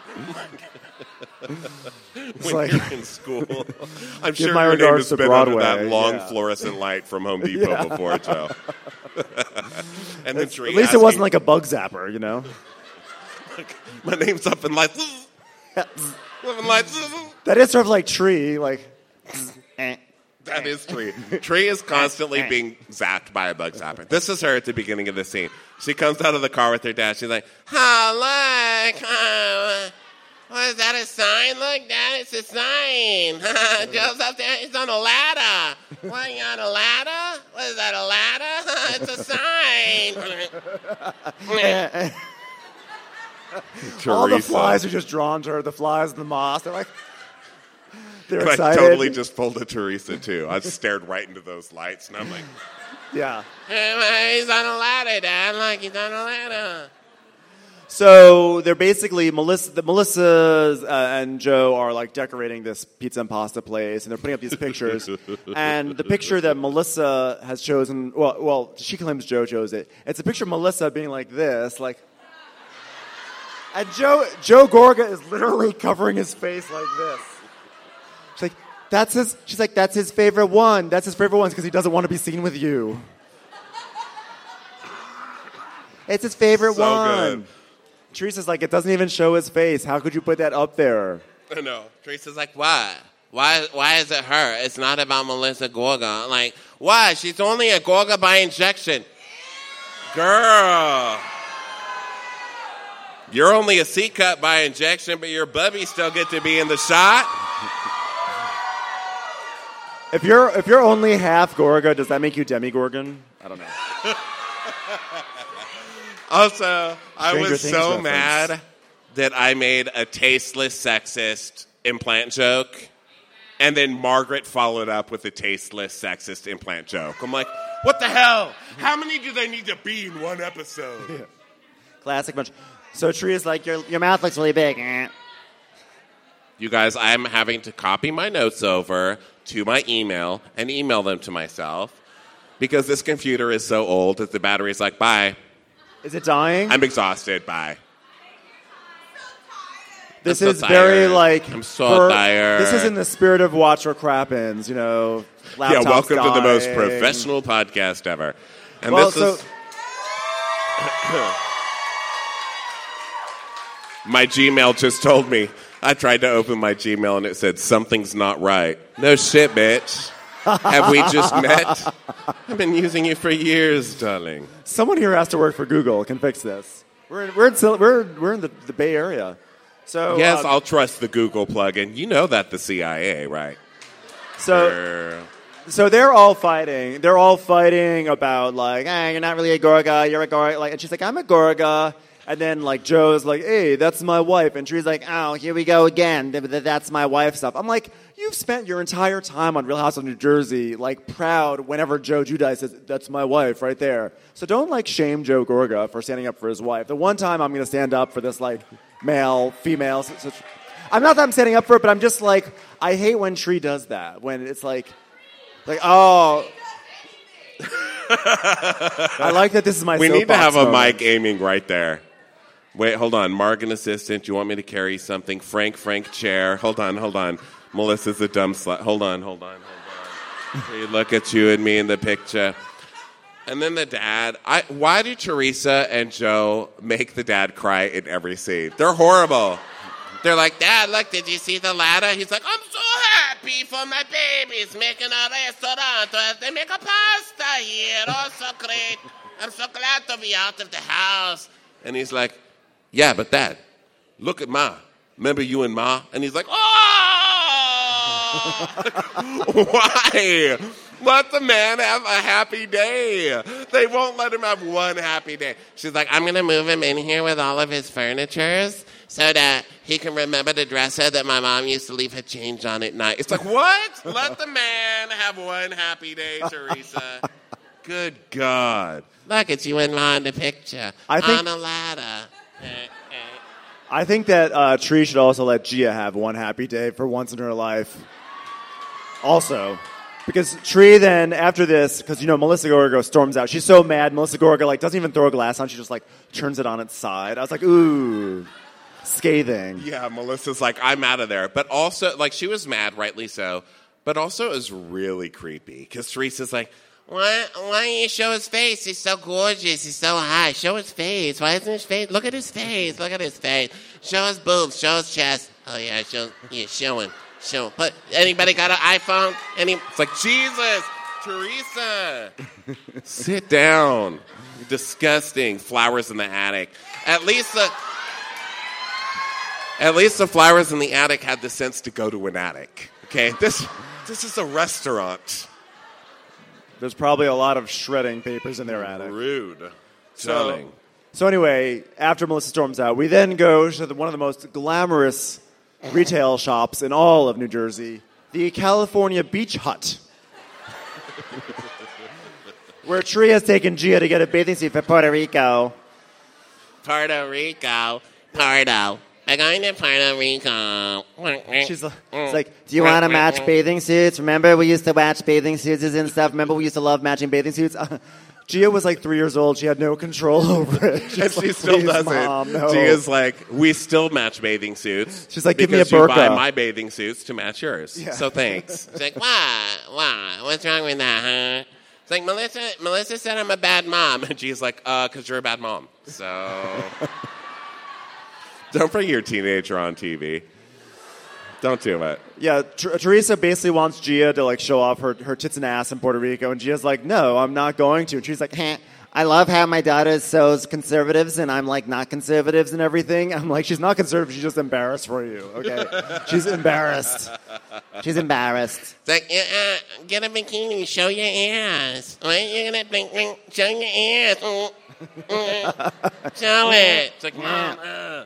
when like- you're in school. I'm Give sure my your name regards has to been under Broadway, that long yeah. fluorescent light from Home Depot before, Joe. And then At least it wasn't like a bug zapper, you know. my name's up in lights. Living lights. That is sort of like Tree, like. That is Tree. Tree is constantly being zapped by a bug zapper. This is her at the beginning of the scene. She comes out of the car with her dad. She's like, oh, look. What is that, a sign? Look, Dad, it's a sign. Joe's up there. He's on a ladder. What, you on a ladder? What is that, a ladder? It's a sign. All the Teresa. flies are just drawn to her. The flies and the moss. They're like, they're I excited. totally just pulled a Teresa, too. I stared right into those lights, and I'm like, Yeah. he's on a ladder, Dad. Look, he's on a ladder. So they're basically Melissa and Joe are like decorating this pizza and pasta place, and they're putting up these pictures. And the picture that Melissa has chosen, well, she claims Joe chose it. It's a picture of Melissa being like this, like. And Joe Gorga is literally covering his face like this. She's like, that's his. She's like, that's his favorite one. That's his favorite one because he doesn't want to be seen with you. It's his favorite So one. good. Teresa's like, it doesn't even show his face. How could you put that up there? I know. Teresa's like, why? Why is it her? It's not about Melissa Gorga. I'm like, why? She's only a Gorga by injection. Girl. You're only a C-cup by injection, but your bubby still get to be in the shot? If you're only half Gorga, does that make you Demigorgon? I don't know. Also, I Stranger was Things so reference. mad that I made a tasteless, sexist implant joke, and then Margaret followed up with a tasteless, sexist implant joke. I'm like, what the hell? How many do they need to be in one episode? Classic bunch. So Tria's like, your mouth looks really big. You guys, I'm having to copy my notes over to my email and email them to myself because this computer is so old that the battery's like, bye. Is it dying? I'm exhausted, bye. This I'm is so very tired. like... I'm so tired. This is in the spirit of Watch What Crappens, you know, laptops Yeah, welcome to the most dying. professional podcast ever. And Well, this so... is... My Gmail just told me. I tried to open my Gmail and it said, something's not right. No shit, bitch. Have we just met? I've been using you for years, darling. Someone here has to work for Google can fix this. We're in the Bay Area. So Yes, I'll trust the Google plugin. You know that the CIA, right? So they're all fighting. They're all fighting about like, you're not really a Gorga, you're a Gorga. Like, and she's like, I'm a Gorga. And then like Joe's like, hey, that's my wife. And Tree's like, oh, here we go again. That's my wife stuff. I'm like, you've spent your entire time on Real House of New Jersey, like proud whenever Joe Giudice says, that's my wife right there. So don't like shame Joe Gorga for standing up for his wife. The one time I'm going to stand up for this like male, female. I'm not that I'm standing up for it, but I'm just like, I hate when Tree does that. When it's like, oh. I like that this is my We need to soapbox have a moment. mic aiming right there. Wait, hold on. Morgan assistant, do you want me to carry something? Frank chair. Hold on. Melissa's a dumb slut. Hold on. We look at you and me in the picture. And then the dad. Why do Teresa and Joe make the dad cry in every scene? They're horrible. They're like, Dad, look, did you see the ladder? He's like, I'm so happy for my babies making a restaurant. They make a pasta here. Oh, so great. I'm so glad to be out of the house. And he's like, yeah, but Dad, look at Ma. Remember you and Ma? And he's like, oh! Why? Let the man have a happy day. They won't let him have one happy day. She's like, I'm going to move him in here with all of his furnitures so that he can remember the dresser that my mom used to leave her change on at night. It's like, what? Let the man have one happy day, Teresa. Good God. Look, it's you and Ma in the picture. On a ladder. I think that Tree should also let Gia have one happy day for once in her life. Also. Because Tree then, after this, because, Melissa Gorga storms out. She's so mad. Melissa Gorga, doesn't even throw a glass on. She just, turns it on its side. I was like, ooh, scathing. Yeah, Melissa's like, I'm out of there. But also, she was mad, rightly so. But also it was really creepy. Because Teresa's like, why don't you show his face? He's so gorgeous. He's so hot. Show his face. Why isn't his face? Look at his face. Show his boobs. Show his chest. Oh, yeah, show him. But anybody got an iPhone? It's like, Jesus, Teresa. Sit down. Disgusting. Flowers in the attic. At least the flowers in the attic had the sense to go to an attic. Okay? This is a restaurant. There's probably a lot of shredding papers in their attic. Rude. So anyway, after Melissa storms out, we then go to one of the most glamorous retail shops in all of New Jersey, the California Beach Hut, where Tree has taken Gia to get a bathing suit for Puerto Rico. We're going to Puerto Rico. She's like, do you want to match bathing suits? Remember we used to match bathing suits and stuff? Remember we used to love matching bathing suits? Gia was 3 years old. She had no control over it. And she still doesn't. Mom, no. Gia's like, we still match bathing suits. She's like, give me a because you buy burqa. my bathing suits to match yours. Yeah. So thanks. She's like, why? What's wrong with that, huh? It's like, Melissa said I'm a bad mom. And Gia's like, because you're a bad mom. So don't bring your teenager on TV. Don't do it. Yeah, Teresa basically wants Gia to show off her tits and ass in Puerto Rico, and Gia's like, no, I'm not going to. And she's like, I love how my daughter shows conservatives, and I'm not conservatives and everything. I'm like, she's not conservative, she's just embarrassed for you, okay? She's embarrassed. She's embarrassed. It's like, get a bikini, show your ass. Why are you going to show your ass? Show it. It's like, Mom,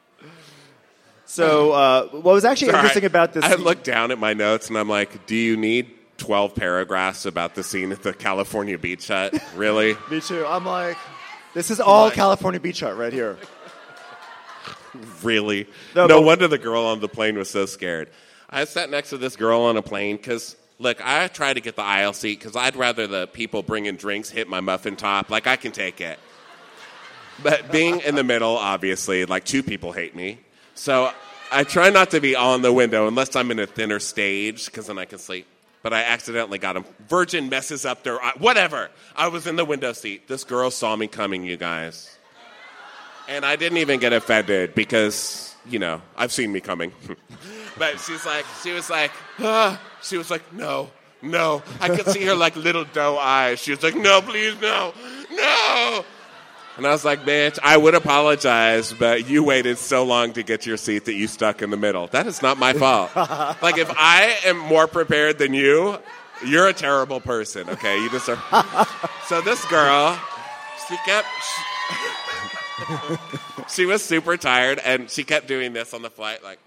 So what was actually interesting about this... I looked down at my notes, and I'm like, do you need 12 paragraphs about the scene at the California Beach Hut? Really? Me too. I'm like, this is all California Beach Hut right here. Really? No, No but- wonder the girl on the plane was so scared. I sat next to this girl on a plane because, look, I try to get the aisle seat because I'd rather the people bringing drinks hit my muffin top. Like, I can take it. But being in the middle, obviously, like, two people hate me. So I try not to be on the window unless I'm in a thinner stage because then I can sleep. But I accidentally got him. Virgin messes up their... whatever. I was in the window seat. This girl saw me coming, you guys. And I didn't even get offended because, you know, I've seen me coming. But she was like, no. I could see her like little doe eyes. She was like, no, please, no. And I was like, bitch, I would apologize, but you waited so long to get your seat that you stuck in the middle. That is not my fault. Like, if I am more prepared than you, you're a terrible person, okay? You deserve... So this girl, she was super tired, and she kept doing this on the flight, like...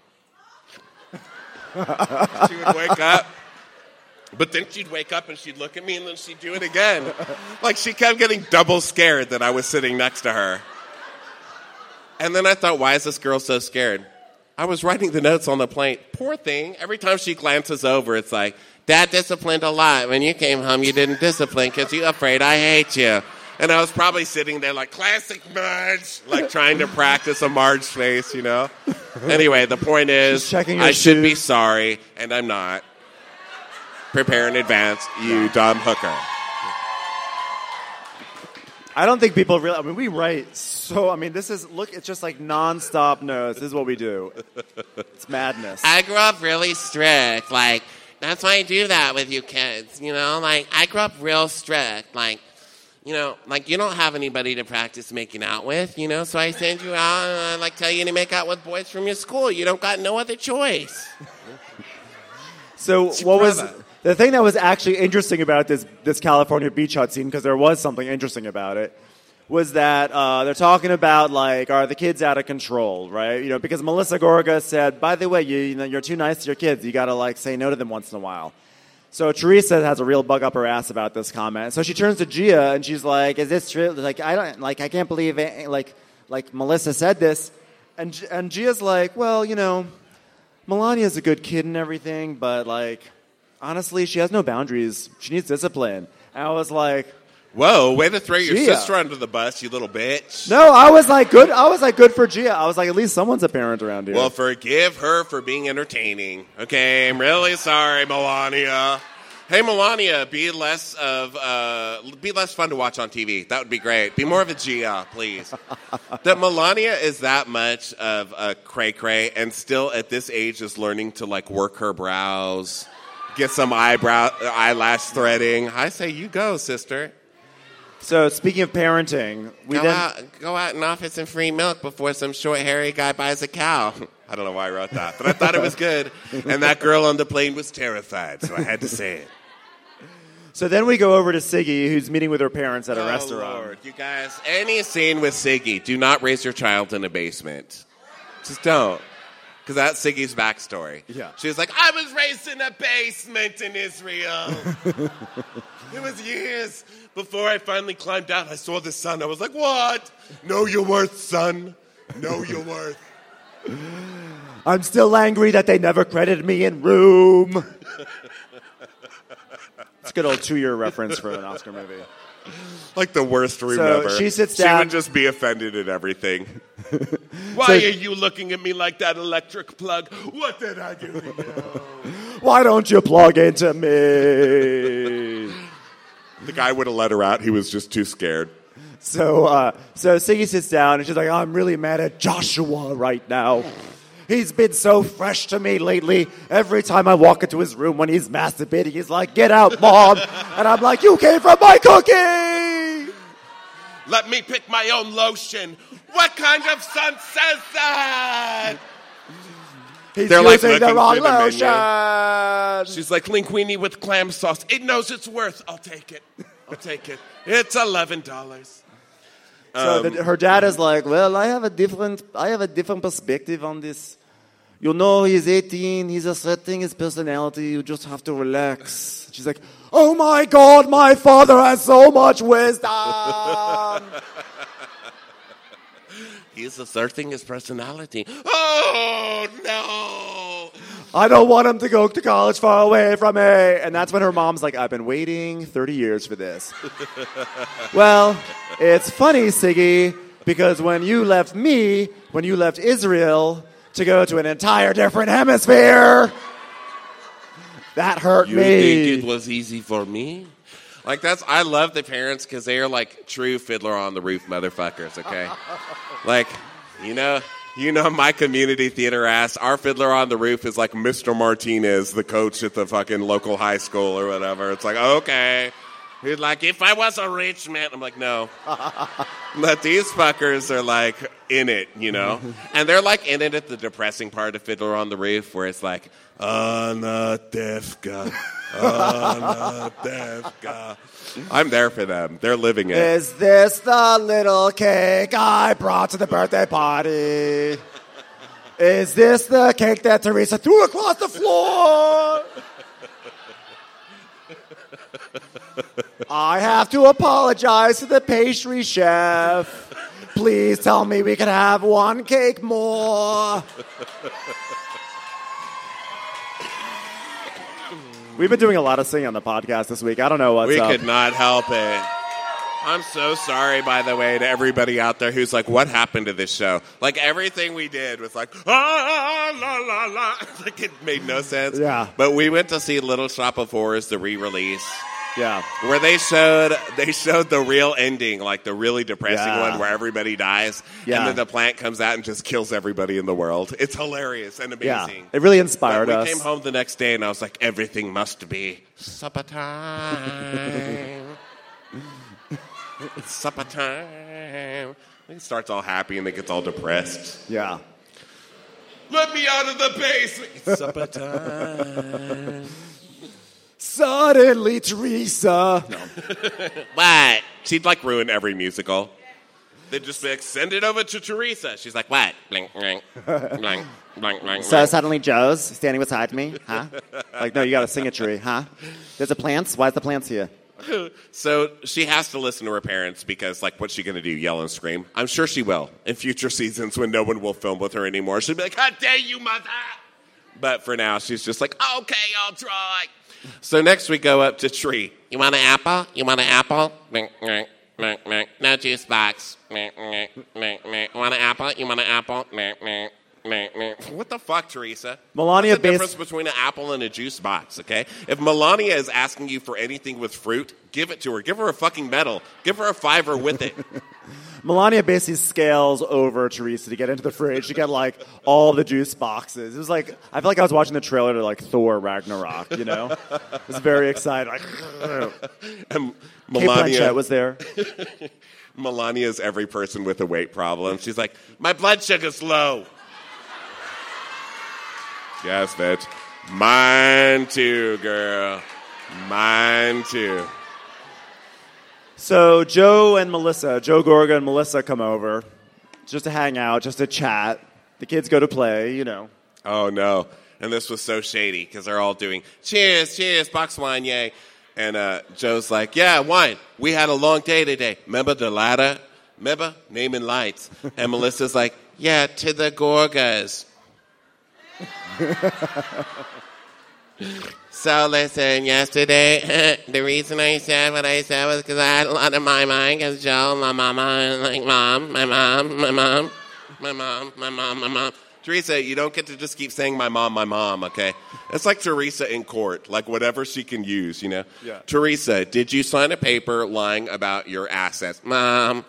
She would wake up, but then she'd wake up and she'd look at me and then she'd do it again. Like, she kept getting double scared that I was sitting next to her. And then I thought, why is this girl so scared? I was writing the notes on the plane. Poor thing. Every time she glances over, it's like, Dad disciplined a lot. When you came home, you didn't discipline because you're afraid I hate you. And I was probably sitting there like, classic Marge, like trying to practice a Marge face, you know? Anyway, the point is, I should be sorry, and I'm not. Prepare in advance, you dumb hooker. I don't think people really... I mean, we write so... I mean, this is... Look, it's just like nonstop notes. This is what we do. It's madness. I grew up really strict. Like, that's why I do that with you kids, you know? Like, I grew up real strict. Like, you know, like, you don't have anybody to practice making out with, you know? So I send you out and I, like, tell you to make out with boys from your school. You don't got no other choice. So what was... The thing that was actually interesting about this California beach hut scene, because there was something interesting about it, was that they're talking about, like, are the kids out of control, right? You know, because Melissa Gorga said, by the way, you're too nice to your kids. You got to, like, say no to them once in a while. So Teresa has a real bug up her ass about this comment. So she turns to Gia and she's like, "Is this true? Like, I can't believe it. Like Melissa said this." And Gia's like, "Well, you know, Melania's a good kid and everything, but like, honestly, she has no boundaries. She needs discipline." And I was like, whoa, way to throw your Gia. sister under the bus, you little bitch. no, I was like, good for Gia. I was like, at least someone's a parent around here. Well, forgive her for being entertaining. Okay, I'm really sorry, Melania. Hey, Melania, be less fun to watch on TV. That would be great. Be more of a Gia, please. That Melania is that much of a cray-cray and still at this age is learning to, like, work her brows, get some eyelash threading. I say you go, sister. So speaking of parenting, Go out and offer some free milk before some short, hairy guy buys a cow. I don't know why I wrote that, but I thought it was good. And that girl on the plane was terrified, so I had to say it. So then we go over to Siggy, who's meeting with her parents at a restaurant. Lord. You guys, any scene with Siggy, do not raise your child in a basement. Just don't. Because that's Siggy's backstory. Yeah. She was like, I was raised in a basement in Israel. It was years before I finally climbed out. I saw the sun. I was like, what? Know your worth, son. Know your worth. I'm still angry that they never credited me in Room. It's a good old 2-year reference for an Oscar movie. Like the worst room So ever. she sits She down. would just be offended at everything. Why are you looking at me like that electric plug? What did I do to you? Why don't you plug into me? The guy would have let her out. He was just too scared. So Siggy sits down and she's like, I'm really mad at Joshua right now. He's been so fresh to me lately. Every time I walk into his room when he's masturbating, he's like, get out, Mom. And I'm like, you came from my cookie. Let me pick my own lotion. What kind of son says that? He's They're like using the looking wrong through the menu. lotion. She's like, linguine with clam sauce. It knows its worth. I'll take it. It's $11. So her dad is like, well, I have a different perspective on this. You know, he's 18. He's asserting his personality. You just have to relax. She's like, oh my God, my father has so much wisdom. He's asserting his personality. Oh, no. I don't want him to go to college far away from me. And that's when her mom's like, I've been waiting 30 years for this. Well, it's funny, Siggy, because when you left Israel to go to an entire different hemisphere, that hurt You me. think it was easy for me? Like, I love the parents because they are like true Fiddler on the Roof motherfuckers, okay? Like, you know my community theater ass, our Fiddler on the Roof is like Mr. Martinez, the coach at the fucking local high school or whatever. It's like, okay. He's like, if I was a rich man. I'm like, no. But these fuckers are like in it, you know? And they're like in it at the depressing part of Fiddler on the Roof where it's like, Anatevka. Anatevka. I'm there for them. They're living it. Is this the little cake I brought to the birthday party? Is this the cake that Teresa threw across the floor? I have to apologize to the pastry chef. Please tell me we can have one cake more. We've been doing a lot of singing on the podcast this week. I don't know what's up. We could not help it. I'm so sorry, by the way, to everybody out there who's like, what happened to this show? Like, everything we did was like, la, la, la. Like, it made no sense. Yeah. But we went to see Little Shop of Horrors, the re-release. Yeah. Where they showed the real ending, like the really depressing Yeah. one where everybody dies. Yeah. And then the plant comes out and just kills everybody in the world. It's hilarious and amazing. Yeah. It really inspired But us. we came home the next day and I was like, everything must be supper time. It's supper time. He starts all happy and then gets all depressed. Yeah. Let me out of the base. It's supper time. Suddenly, Teresa. No. What? She'd like ruin every musical. They'd just be like, send it over to Teresa. She's like, what? Blink, blink, blink, blink, blink. So suddenly Joe's standing beside me, huh? Like, no, you got to sing it, Tree, huh? There's a plants? Why is the plants here? So she has to listen to her parents because, like, what's she going to do, yell and scream? I'm sure she will in future seasons when no one will film with her anymore. She'll be like, how dare you, mother? But for now, she's just like, okay, I'll try. So next we go up to Tree. You want an apple? You want an apple? No juice box. You want an apple? You want an apple? What the fuck, Teresa? Melania What's the difference between an apple and a juice box, okay? If Melania is asking you for anything with fruit, give it to her. Give her a fucking medal. Give her a $5 with it. Melania basically scales over Teresa to get into the fridge to get, like, all the juice boxes. It was like, I feel like I was watching the trailer to, like, Thor Ragnarok, you know? I was very excited. Like, And Kate Blanchett was there. Melania's every person with a weight problem. She's like, my blood sugar's low. Yes, bitch. Mine too, girl. Mine too. So Joe Gorga and Melissa come over just to hang out, just to chat. The kids go to play, you know. Oh, no. And this was so shady because they're all doing, cheers, cheers, box wine, yay. And Joe's like, yeah, wine. We had a long day today. Remember the ladder? Remember? Naming lights. And Melissa's like, yeah, to the Gorgas. So listen, yesterday, the reason I said what I said was because I had a lot in my mind because Joe, my mama, and like, mom, my mom, my mom, my mom, my mom, my mom. Teresa, you don't get to just keep saying my mom, okay? It's like Teresa in court, like whatever she can use, you know? Yeah. Teresa, did you sign a paper lying about your assets? Mom.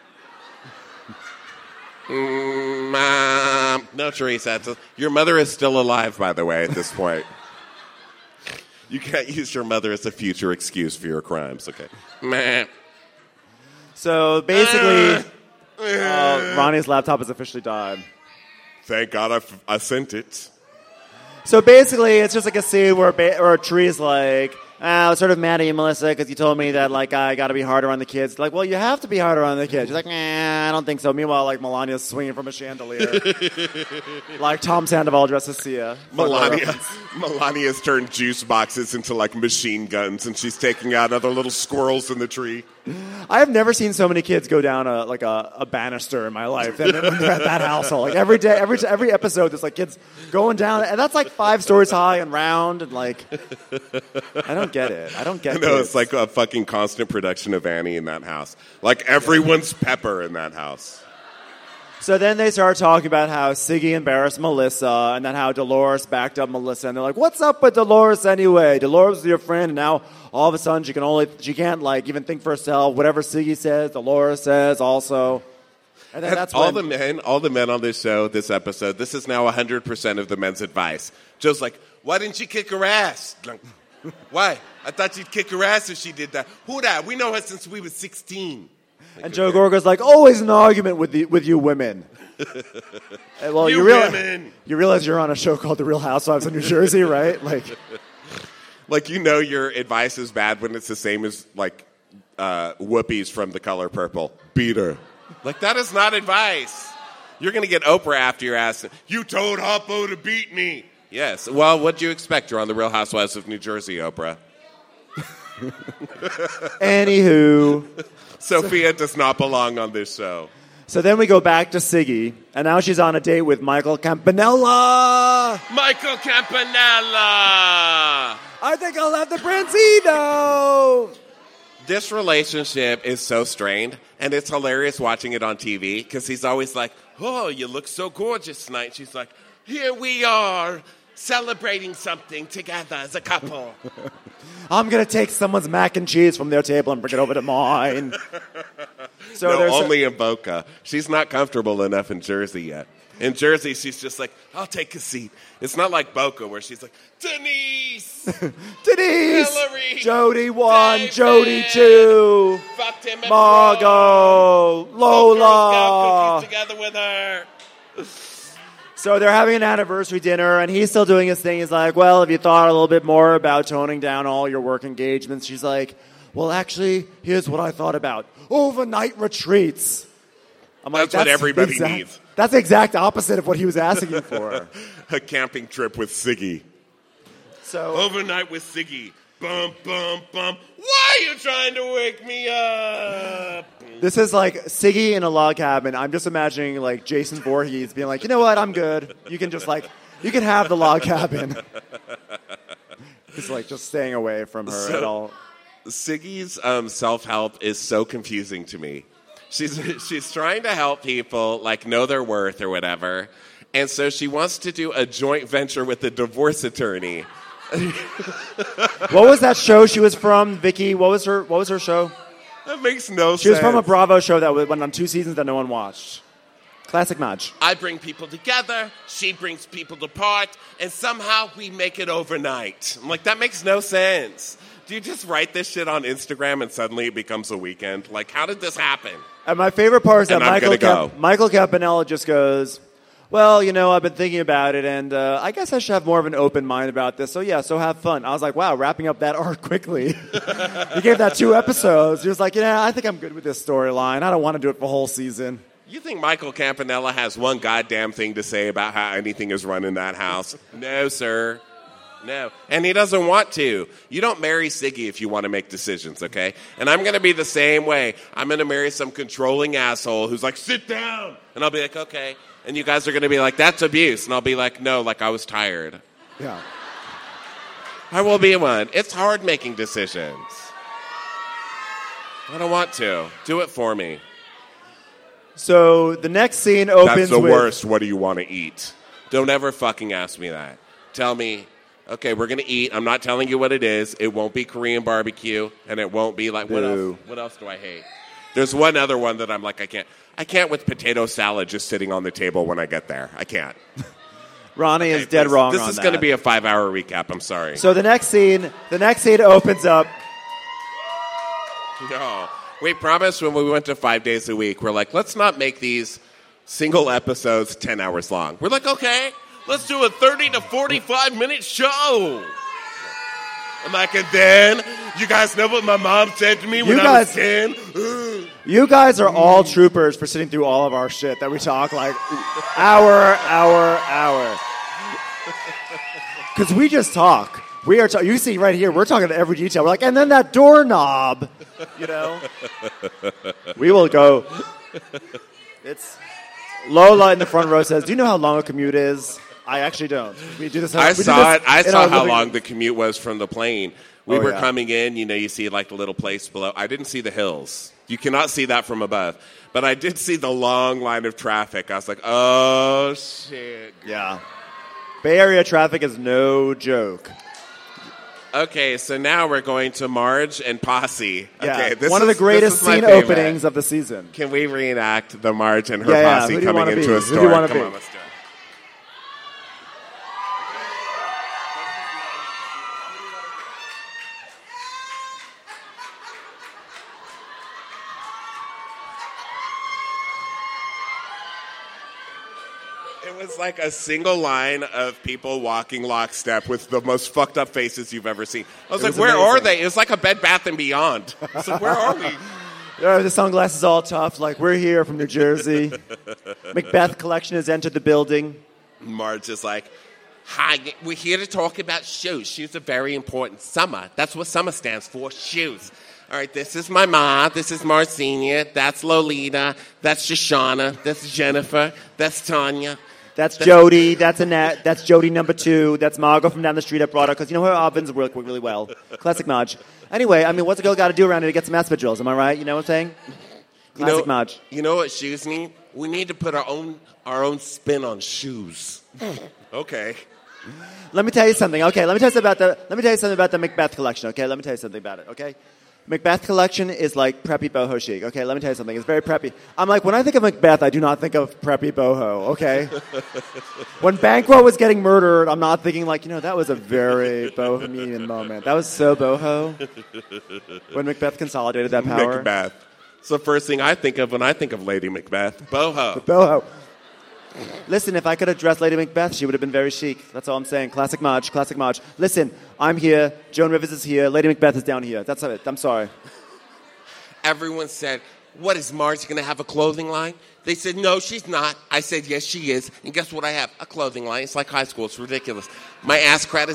Mom. No, Teresa. Your mother is still alive, by the way, at this point. You can't use your mother as a future excuse for your crimes, okay? So basically, Ronnie's laptop has officially died. Thank God I sent it. So basically, it's just like a scene where Tree's like, I was sort of mad at you, Melissa, because you told me that, like, I got to be harder on the kids. Like, well, you have to be harder on the kids. She's like, I don't think so. Meanwhile, like, Melania's swinging from a chandelier. Like Tom Sandoval dressed as Sia. Melania's turned juice boxes into, like, machine guns, and she's taking out other little squirrels in the tree. I have never seen so many kids go down a banister in my life than when they're at that household. Like every day, every episode, there's like kids going down, and that's like 5 stories high and round, and like I don't get it. I don't get. No, kids. it's like a fucking constant production of Annie in that house. Like everyone's Pepper in that house. So then they start talking about how Siggy embarrassed Melissa, and then how Dolores backed up Melissa, and they're like, "What's up with Dolores anyway? Dolores is your friend, and now all of a sudden she can't like even think for herself. Whatever Siggy says, Dolores says also." And then that's all when, the men on this show, this episode. This is now 100% of the men's advice. Joe's like, "Why didn't you kick her ass?" Like, why? I thought you'd kick her ass if she did that. Who that? We know her since we were 16. And Joe Gorga's like, always an argument with you women. Well, you realize you're on a show called The Real Housewives of New Jersey, right? Like you know your advice is bad when it's the same as like Whoopi's from The Color Purple. Beat her. Like that is not advice. You're going to get Oprah after your ass. You told Hoppo to beat me. Yes. Well, what do you expect? You're on The Real Housewives of New Jersey, Oprah. Anywho. Sophia does not belong on this show. So then we go back to Siggy, and now she's on a date with Michael Campanella. Michael Campanella! I think I'll have the Branzino. This relationship is so strained, and it's hilarious watching it on TV, because he's always like, "Oh, you look so gorgeous tonight." She's like, "Here we are, celebrating something together as a couple." I'm going to take someone's mac and cheese from their table and bring it over to mine. So no, only in Boca. She's not comfortable enough in Jersey yet. In Jersey, she's just like, "I'll take a seat." It's not like Boca where she's like, "Denise! Denise! Hillary! Jody 1, David, Jody 2, fucked him at Margot, Girl Lola. Scout cookies together with her." So they're having an anniversary dinner, and he's still doing his thing. He's like, "Well, have you thought a little bit more about toning down all your work engagements?" She's like, "Well, actually, here's what I thought about. Overnight retreats." I'm like, That's what everybody needs. That's the exact opposite of what he was asking you for. A camping trip with Siggy. So Overnight with Siggy. Bum, bum, bum. Why are you trying to wake me up? this is like Siggy in a log cabin. I'm just imagining like Jason Voorhees being like, "You know what? I'm good. You can have the log cabin." He's like just staying away from her at all. Siggy's self-help is so confusing to me. She's trying to help people like know their worth or whatever, and so she wants to do a joint venture with a divorce attorney. What was that show she was from, Vicky? What was her show? That makes no sense. She was from a Bravo show that went on 2 seasons that no one watched. Classic match. I bring people together, she brings people apart, and somehow we make it overnight. I'm like, that makes no sense. Do you just write this shit on Instagram and suddenly it becomes a weekend? Like, how did this happen? And my favorite part is that And Michael Campanella just goes, "Well, I've been thinking about it, and I guess I should have more of an open mind about this. So have fun." I was like, wow, wrapping up that arc quickly. He gave that 2 episodes. He was like, I think I'm good with this storyline. I don't want to do it for a whole season. You think Michael Campanella has one goddamn thing to say about how anything is run in that house? No, sir. No. And he doesn't want to. You don't marry Siggy if you want to make decisions, okay? And I'm going to be the same way. I'm going to marry some controlling asshole who's like, "Sit down." And I'll be like, "Okay." And you guys are going to be like, "That's abuse." And I'll be like, "No, like I was tired." Yeah. I will be one. It's hard making decisions. I don't want to. Do it for me. So the next scene opens That's the with... worst. What do you want to eat? Don't ever fucking ask me that. Tell me, okay, we're going to eat. I'm not telling you what it is. It won't be Korean barbecue, and it won't be like, what else do I hate? There's one other one that I'm like, I can't with potato salad just sitting on the table when I get there. I can't. Ronnie is dead wrong on that. This is going to be a 5-hour recap. I'm sorry. So the next scene opens up. No. We promised when we went to 5 days a week, we're like, let's not make these single episodes 10 hours long. We're like, okay, let's do a 30 to 45-minute show. I'm like, and then, you guys know what my mom said to me when I was 10? You guys are all troopers for sitting through all of our shit that we talk like hour. Because we just talk. We are. You see right here, we're talking to every detail. We're like, and then that doorknob. You know, we will go. It's Lola in the front row says, "Do you know how long a commute is?" I actually don't. We do this. I saw how long room. the commute was from the plane. We were yeah. coming in, you see like the little place below. I didn't see the hills. You cannot see that from above. But I did see the long line of traffic. I was like, oh, shit. Yeah. Bay Area traffic is no joke. Okay, so now we're going to Marge and Posse. Yeah. Okay, one of the greatest scene openings of the season. Can we reenact the Marge and her posse coming into a store? Who do you want to be? Come on, let's do it. It was like a single line of people walking lockstep with the most fucked up faces you've ever seen. I was like, where are they? It was like a Bed Bath & Beyond. I was like, where are we? Yeah, the sunglasses all tough. Like, we're here from New Jersey. Macbeth Collection has entered the building. Marge is like, hi, we're here to talk about shoes. Shoes are very important. Summer, that's what summer stands for, shoes. All right, this is my ma. This is Marge Sr. That's Lolita. That's Shoshana. That's Jennifer. That's Tanya. That's Jody. That's Annette. That's Jody number 2. That's Margot from down the street that brought her, because her ovens work really well. Classic Marge. Anyway, what's a girl got to do around here to get some epidurals? Am I right? You know what I'm saying? Classic Marge. You know what shoes need? We need to put our own spin on shoes. Okay. Let me tell you something. Okay, let me tell you something about the Macbeth Collection. Okay, let me tell you something about it. Okay. Macbeth Collection is like preppy boho chic. Okay, let me tell you something. It's very preppy. I'm like, when I think of Macbeth, I do not think of preppy boho. Okay. When Banquo was getting murdered, I'm not thinking like, that was a very bohemian moment. That was so boho. When Macbeth consolidated that power. Macbeth. It's the first thing I think of when I think of Lady Macbeth. Boho. Boho. Listen, if I could have dressed Lady Macbeth, she would have been very chic. That's all I'm saying. Classic Marge, classic Marge. Listen, I'm here. Joan Rivers is here. Lady Macbeth is down here. That's it. I'm sorry. Everyone said, what, is Marge going to have a clothing line? They said, no, she's not. I said, yes, she is. And guess what I have? A clothing line. It's like high school. It's ridiculous. My ass crack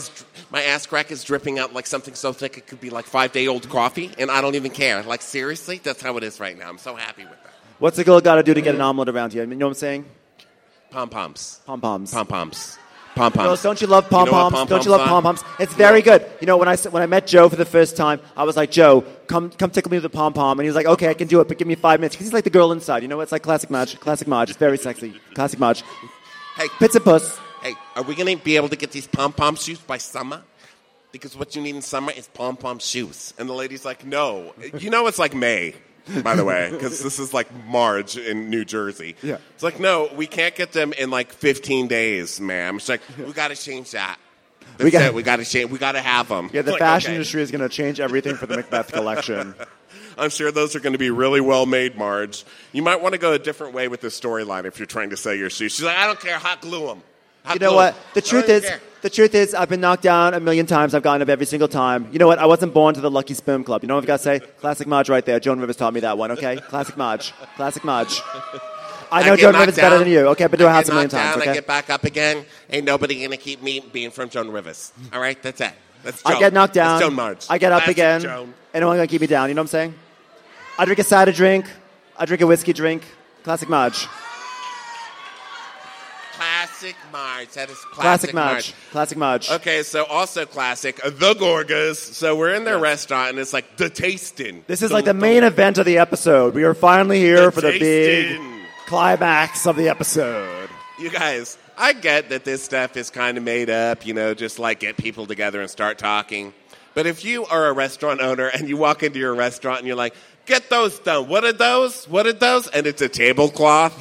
is dripping out like something so thick it could be like 5-day-old coffee, and I don't even care. Like, seriously? That's how it is right now. I'm so happy with that. What's a girl got to do to get an omelet around here? You know what I'm saying? Pom-poms. Pom-poms. Pom-poms. Pom-poms. Girls, don't you love pom-poms? Don't you love pom-poms? It's very good. When I met Joe for the first time, I was like, Joe, come tickle me with a pom-pom. And he was like, okay, I can do it, but give me 5 minutes. Because he's like the girl inside. It's like classic Marge. Classic Marge. It's very sexy. Classic Marge. Hey. Pizza Puss. Hey, are we going to be able to get these pom-pom shoes by summer? Because what you need in summer is pom-pom shoes. And the lady's like, no. It's like May, by the way, because this is like Marge in New Jersey. Yeah. It's like, no, we can't get them in like 15 days, ma'am. It's like, we got to change that. We got to change. We got to have them. Yeah, the fashion industry is going to change everything for the Macbeth Collection. I'm sure those are going to be really well made, Marge. You might want to go a different way with the storyline if you're trying to sell your shoes. She's like, I don't care. Hot glue them. You know what? The truth is, I've been knocked down a million times. I've gotten up every single time. You know what? I wasn't born to the Lucky Sperm Club. You know what I've got to say? Classic Marge right there. Joan Rivers taught me that one, okay? Classic Marge. Classic Marge. I know Joan Rivers better than you, okay? But do a house a million times, okay? I get back up again. Ain't nobody going to keep me being from Joan Rivers. All right? That's it. That's Joan. I get knocked down. That's Joan Marge. I get up Classic again. Joan. And no one's going to keep me down. You know what I'm saying? I drink a cider drink. I drink a whiskey drink. Classic Marge. Classic Marge. That is classic Marge. Classic Marge. Okay, so also classic, the Gorgas. So we're in their restaurant, and it's like the tasting. This is like the main event of the episode. We are finally here for the big climax of the episode. You guys, I get that this stuff is kind of made up, just like get people together and start talking. But if you are a restaurant owner and you walk into your restaurant and you're like, get those done. What are those? What are those? And it's a tablecloth.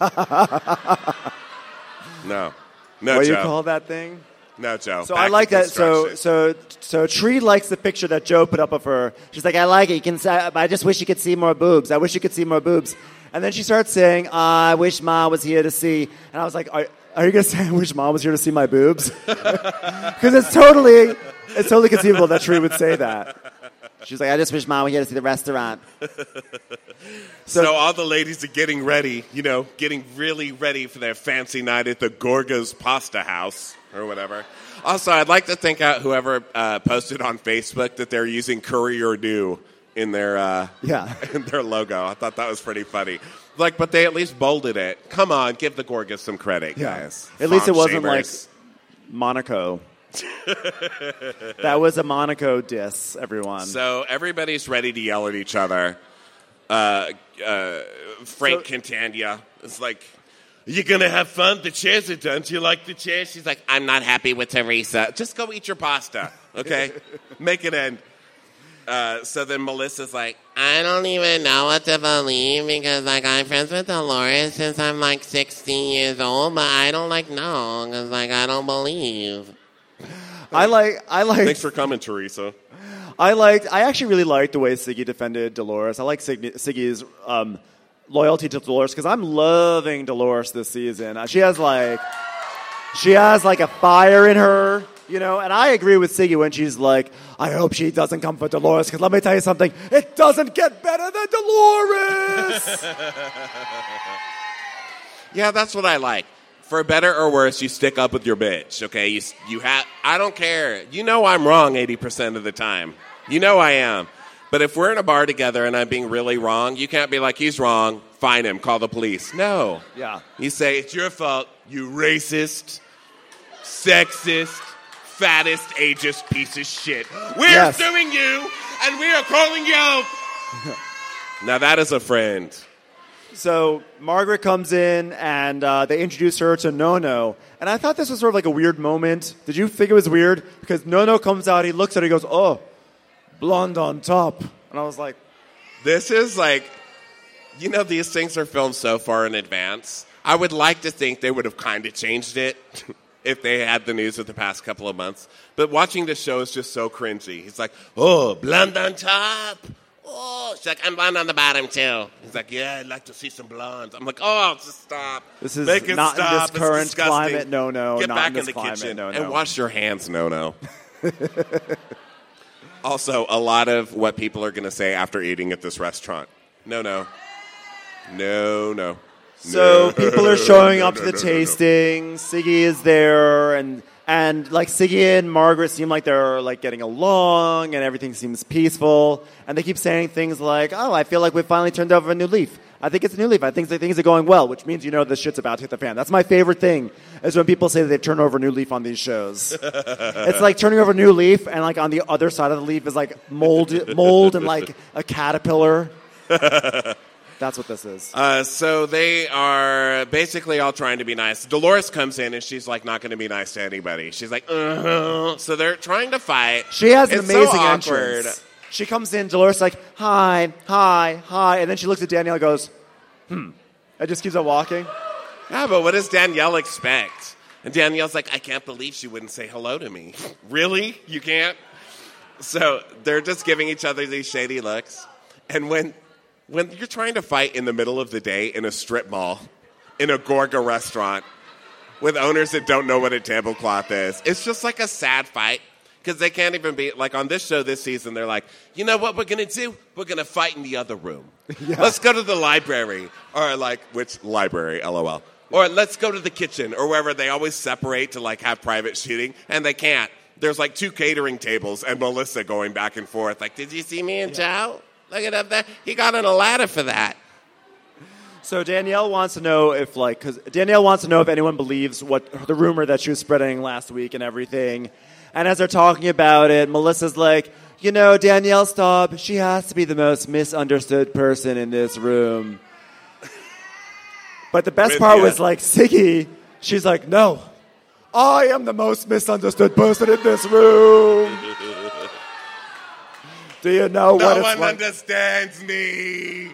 No, what do Joe. you call that thing? No, Joe. So I like that. So Tree likes the picture that Joe put up of her. She's like, I like it. You can. I just wish you could see more boobs. I wish you could see more boobs. And then she starts saying, I wish Ma was here to see. And I was like, are you going to say I wish Ma was here to see my boobs? Because it's totally conceivable that Tree would say that. She's like, I just wish Mom were here to see the restaurant. So all the ladies are getting ready, getting really ready for their fancy night at the Gorgas Pasta House or whatever. Also, I'd like to thank out whoever posted on Facebook that they're using Curry or Do in their in their logo. I thought that was pretty funny. Like, but they at least bolded it. Come on, give the Gorgas some credit, guys. At least it Font wasn't shamers. like Monaco. That was a Monaco diss, everyone. So everybody's ready to yell at each other. Frank Quintanilla is like, "You gonna have fun? The chairs are done. Do you like the chairs?" She's like, "I'm not happy with Teresa. Just go eat your pasta, okay? Make it end." So then Melissa's like, "I don't even know what to believe because like I'm friends with Dolores since I'm like 16 years old, but I don't know because like I don't believe." I like. Thanks for coming, Teresa. I actually really liked the way Siggy defended Dolores. I like Siggy's loyalty to Dolores because I'm loving Dolores this season. She has like a fire in her, you know. And I agree with Siggy when she's like, "I hope she doesn't come for Dolores because let me tell you something, it doesn't get better than Dolores." Yeah, that's what I like. For better or worse, you stick up with your bitch, okay? You have. I don't care. You know I'm wrong 80% of the time. You know I am. But if we're in a bar together and I'm being really wrong, you can't be like, "He's wrong. Fine him. Call the police." No. Yeah. You say, "It's your fault, you racist, sexist, fattest, ageist piece of shit. We're suing you, and we are calling you out." Now that is a friend. So Margaret comes in, and they introduce her to Nono. And I thought this was sort of like a weird moment. Did you think it was weird? Because Nono comes out, he looks at her, he goes, "Oh, blonde on top." And I was like... This is like, you know, these things are filmed so far in advance. I would like to think they would have kind of changed it if they had the news of the past couple of months. But watching the show is just so cringy. He's like, "Oh, blonde on top. Oh," she's like, "I'm blonde on the bottom, too." He's like, "Yeah, I'd like to see some blondes." I'm like, "Oh, just stop. This is Make it not stop. in this It's current disgusting. climate, no. Get Not back in in this the climate, kitchen no. and wash your hands, no. Also, a lot of what people are going to say after eating at this restaurant. No. So people are showing up to the tasting. Siggy is there, and like Siggy and Margaret seem like they're like getting along, and everything seems peaceful. And they keep saying things like, "Oh, I feel like we've finally turned over a new leaf. I think it's a new leaf. I think things are going well," which means you know this shit's about to hit the fan. That's my favorite thing, is when people say that they've turned over a new leaf on these shows. It's like turning over a new leaf, and like on the other side of the leaf is like mold and like a caterpillar. That's what this is. So they are basically all trying to be nice. Dolores comes in, and she's like not going to be nice to anybody. She's like, So they're trying to fight. She has an It's amazing so awkward. entrance. She comes in, Dolores is like, "Hi, and then she looks at Danielle and goes, and just keeps on walking. Yeah, but what does Danielle expect? And Danielle's like, "I can't believe she wouldn't say hello to me." Really? You can't? So they're just giving each other these shady looks. And when you're trying to fight in the middle of the day in a strip mall, in a Gorga restaurant, with owners that don't know what a tablecloth is, it's just like a sad fight. Because they can't even be, like on this show this season, they're like, "You know what we're going to do? We're going to fight in the other room. Let's go to the library." Or like, which library, LOL. Or let's go to the kitchen, or wherever. They always separate to like have private shooting, and they can't. There's like 2 catering tables, and Melissa going back and forth. Like, "Did you see me and Joe? Look it up there. He got on a ladder for that." So Danielle wants to know if anyone believes what the rumor that she was spreading last week and everything. And as they're talking about it, Melissa's like, "You know, Danielle Staub, she has to be the most misunderstood person in this room." But the best part was like Siggy, she's like, "No, I am the most misunderstood person in this room." Do you know what No it's one like? understands me.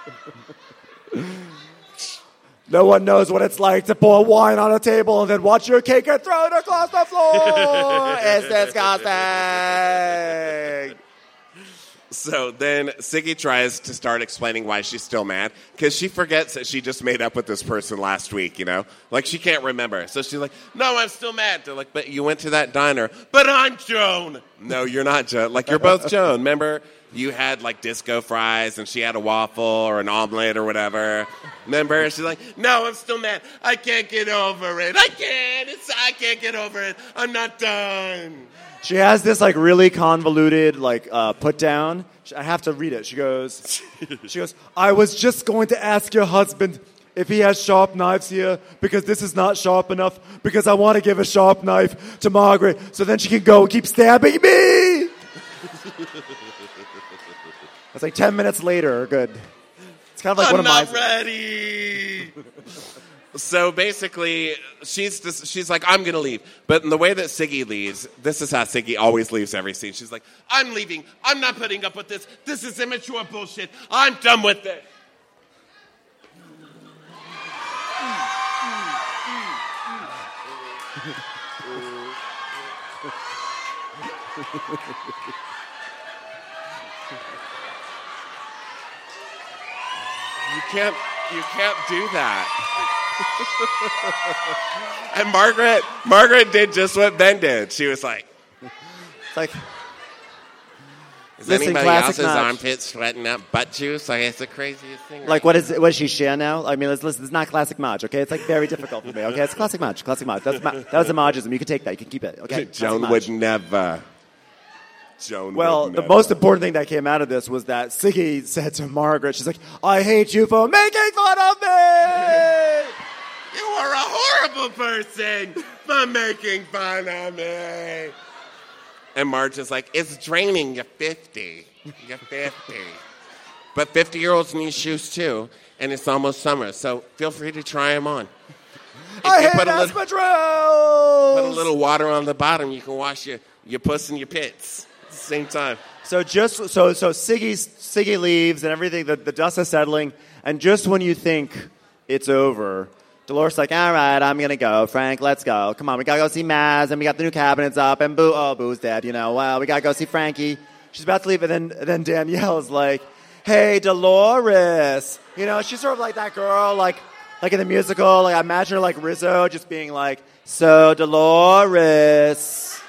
No one knows what it's like to pour wine on a table and then watch your cake get thrown across the floor. It's disgusting. So then Siggy tries to start explaining why she's still mad because she forgets that she just made up with this person last week, you know? Like, she can't remember. So she's like, no, I'm still mad. They're like, but you went to that diner. But I'm Joan. No, you're not Joan. Like, you're both Joan. Remember? You had, like, disco fries and she had a waffle or an omelet or whatever. Remember? And she's like, no, I'm still mad. I can't get over it. I can't get over it. I'm not done. She has this like really convoluted like put down. I have to read it. She goes, I was just going to ask your husband if he has sharp knives here because this is not sharp enough because I want to give a sharp knife to Margaret so then she can go and keep stabbing me. It's like 10 minutes later. Good. It's kind of like I'm one of my. I'm not ready. So basically, she's like, I'm going to leave. But in the way that Siggy leaves, this is how Siggy always leaves every scene. She's like, I'm leaving. I'm not putting up with this. This is immature bullshit. I'm done with it. You can't do that. And Margaret did just what Ben did. She was like, It's like, is listen, anybody classic else's Notch. armpit sweating up butt juice? Like, it's the craziest thing. like what does she share now? I mean, listen, it's not classic Maj, okay? It's like very difficult for me, okay? It's classic Maj. That was a Majism. You can take that. You can keep it, okay? Joan Classic would Maj. never. Well, the most important thing that came out of this was that Siggy said to Margaret, she's like, I hate you for making fun of me! You are a horrible person for making fun of me. And Marge is like, it's draining. You're 50. You're 50. But 50-year-olds need shoes, too. And it's almost summer, so feel free to try them on. If I you hate put a espadrilles! little water on the bottom, you can wash your puss and your pits at the same time. So Siggy leaves and everything, the dust is settling, and just when you think it's over, Dolores like, all right, I'm going to go. Frank, let's go. Come on, we got to go see Maz, and we got the new cabinets up, and Boo's dead, you know. Well, we got to go see Frankie. She's about to leave, and then Danielle's like, hey, Dolores. You know, she's sort of like that girl, like in the musical. Like, I imagine her like Rizzo just being like, so Dolores.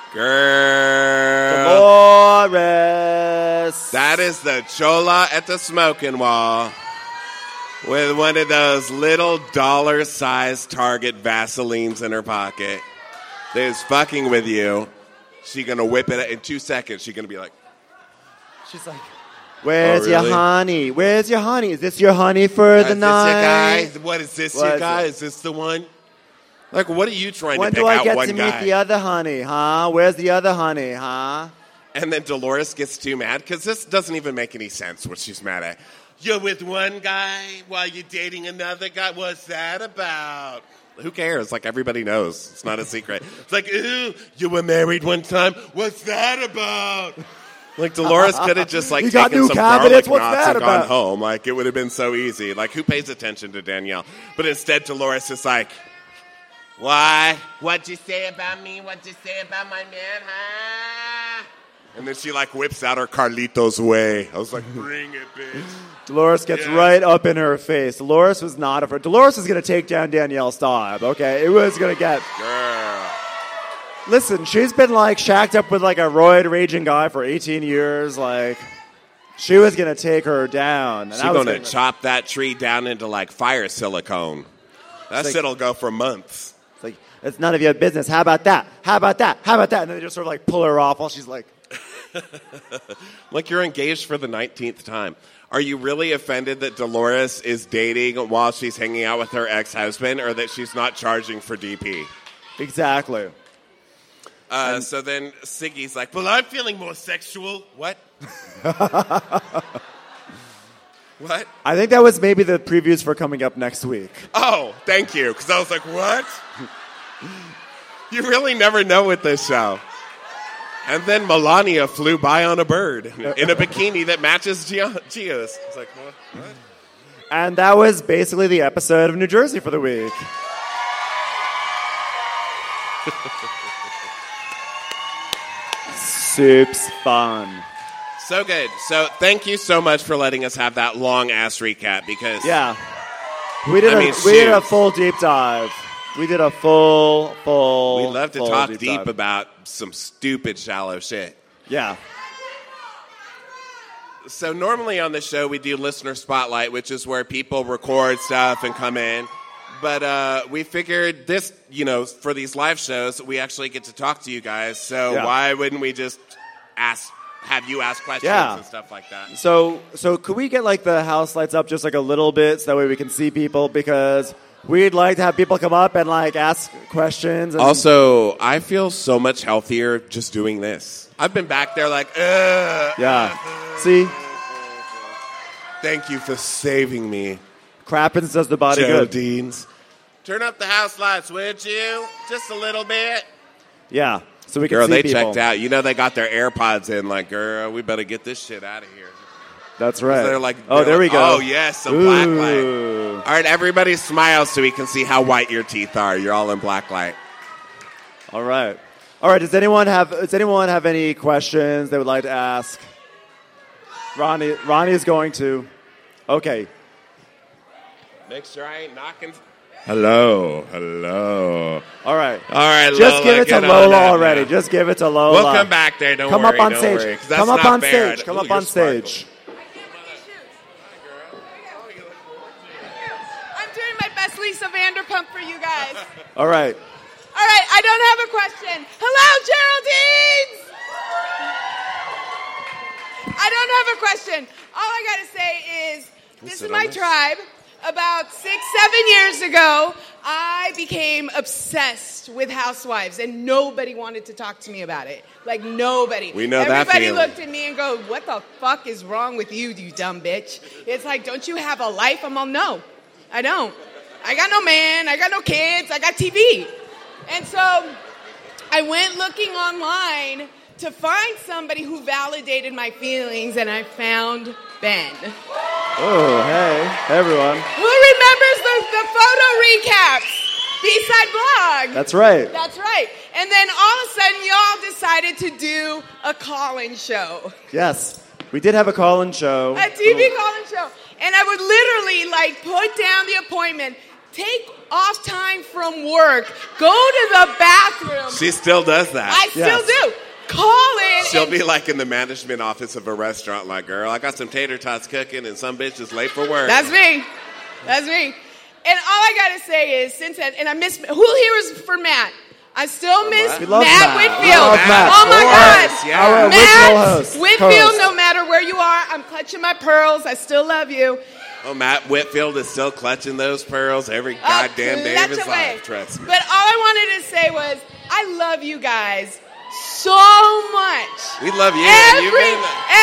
Girl. Dolores. That is the Chola at the smoking wall with one of those little dollar-sized Target Vaselines in her pocket. That is fucking with you. She's going to whip it in 2 seconds. She's going to be like... She's like, where's Oh, really? your honey? Where's your honey? Is this your honey for the Is this night? your guy? What is this, What your is guy? it? Is this the one? Like, what are you trying When to pick do I out get one to guy? meet the other honey, huh? Where's the other honey, huh? And then Dolores gets too mad because this doesn't even make any sense what she's mad at. You're with one guy while you're dating another guy? What's that about? Who cares? Like, everybody knows. It's not a secret. It's like, ooh, you were married one time? What's that about? Like, Dolores could have just, like, You got taken new some cabinets? garlic What's knots that and gone about? home. Like, it would have been so easy. Like, who pays attention to Danielle? But instead, Dolores is like, why? What'd you say about me? What'd you say about my man, huh? And then she, like, whips out her Carlitos way. I was like, bring it, bitch. Dolores gets Yeah. right up in her face. Dolores was not afraid. Dolores was going to take down Danielle Staub, okay? It was going to get... Girl. Listen, she's been, like, shacked up with, like, a roid-raging guy for 18 years. Like, she was going to take her down. She's going to chop that tree down into, like, fire silicone. That like- shit'll go for months. It's like, it's none of your business. How about that? How about that? How about that? And then they just sort of, like, pull her off while she's like... Like, you're engaged for the 19th time. Are you really offended that Dolores is dating while she's hanging out with her ex-husband, or that she's not charging for DP? Exactly. So then Siggy's like, well, I'm feeling more sexual. What? What? I think that was maybe the previews for coming up next week. Oh, thank you. Because I was like, what? You really never know with this show. And then Melania flew by on a bird in a bikini that matches Gio's. It's like, what? And that was basically the episode of New Jersey for the week. Soup's fun. So good. So thank you so much for letting us have that long ass recap because Yeah. We did a shoot. full deep dive. We did a full. we love to full talk deep dive. about some stupid shallow shit. Yeah. So normally on the show we do listener spotlight, which is where people record stuff and come in. But we figured this, for these live shows, we actually get to talk to you guys. So Yeah. why wouldn't we just have you ask questions Yeah. and stuff like that? So could we get like the house lights up just like a little bit so that way we can see people, because we'd like to have people come up and like ask questions. And Also, I feel so much healthier just doing this. I've been back there like, yeah. See, thank you for saving me, crappins does the body Joe good. Deans. Turn up the house lights, would you? Just a little bit. Yeah. So we can Girl, see they people. checked out. They got their AirPods in. Like, girl, we better get this shit out of here. That's right. They're like, there we go. Oh, yes, some black light. Ooh. All right, everybody smile so we can see how white your teeth are. You're all in black light. All right. Does anyone have any questions they would like to ask? Ronnie is going to. Okay. Make sure I ain't knocking. Hello. All right. All right, Just Lola, give it to get on Lola that already. now. Just give it to Lola. We'll come back there. Don't Come worry. up on don't stage. worry, 'cause that's Come up not on fair. stage. Come Ooh, up you're on stage. I'm doing my best Lisa Vanderpump for you guys. All right. All right, I don't have a question. Hello, Geraldines! I don't have a question. All I got to say is, this is my tribe. About 6-7 years ago, I became obsessed with Housewives, and nobody wanted to talk to me about it. Like, nobody. We know that Everybody feeling. looked at me and go, what the fuck is wrong with you, you dumb bitch? It's like, don't you have a life? I'm all, no, I don't. I got no man, I got no kids, I got TV. And so I went looking online to find somebody who validated my feelings, and I found Ben. Oh, hey everyone. Who remembers the photo recaps? B-Side Blog. That's right. That's right. And then all of a sudden, y'all decided to do a call-in show. Yes, we did have a call-in show. A TV call-in show. And I would literally, put down the appointment, take off time from work, go to the bathroom. She still does that. I still do. Call in. She'll and be like in the management office of a restaurant, like, girl, I got some tater tots cooking and some bitch is late for work. That's me. And all I got to say is, since then, and I miss, who here is for Matt? I still miss We love Matt Matt. Whitfield. We love Matt. Oh my Of God. course, yeah. Our original Matt host. Whitfield, Co-host. no matter where you are, I'm clutching my pearls. I still love you. Oh, Matt Whitfield is still clutching those pearls every goddamn day of his Clutch away. life, trust me. But all I wanted to say was, I love you guys so much. We love you. and you've been-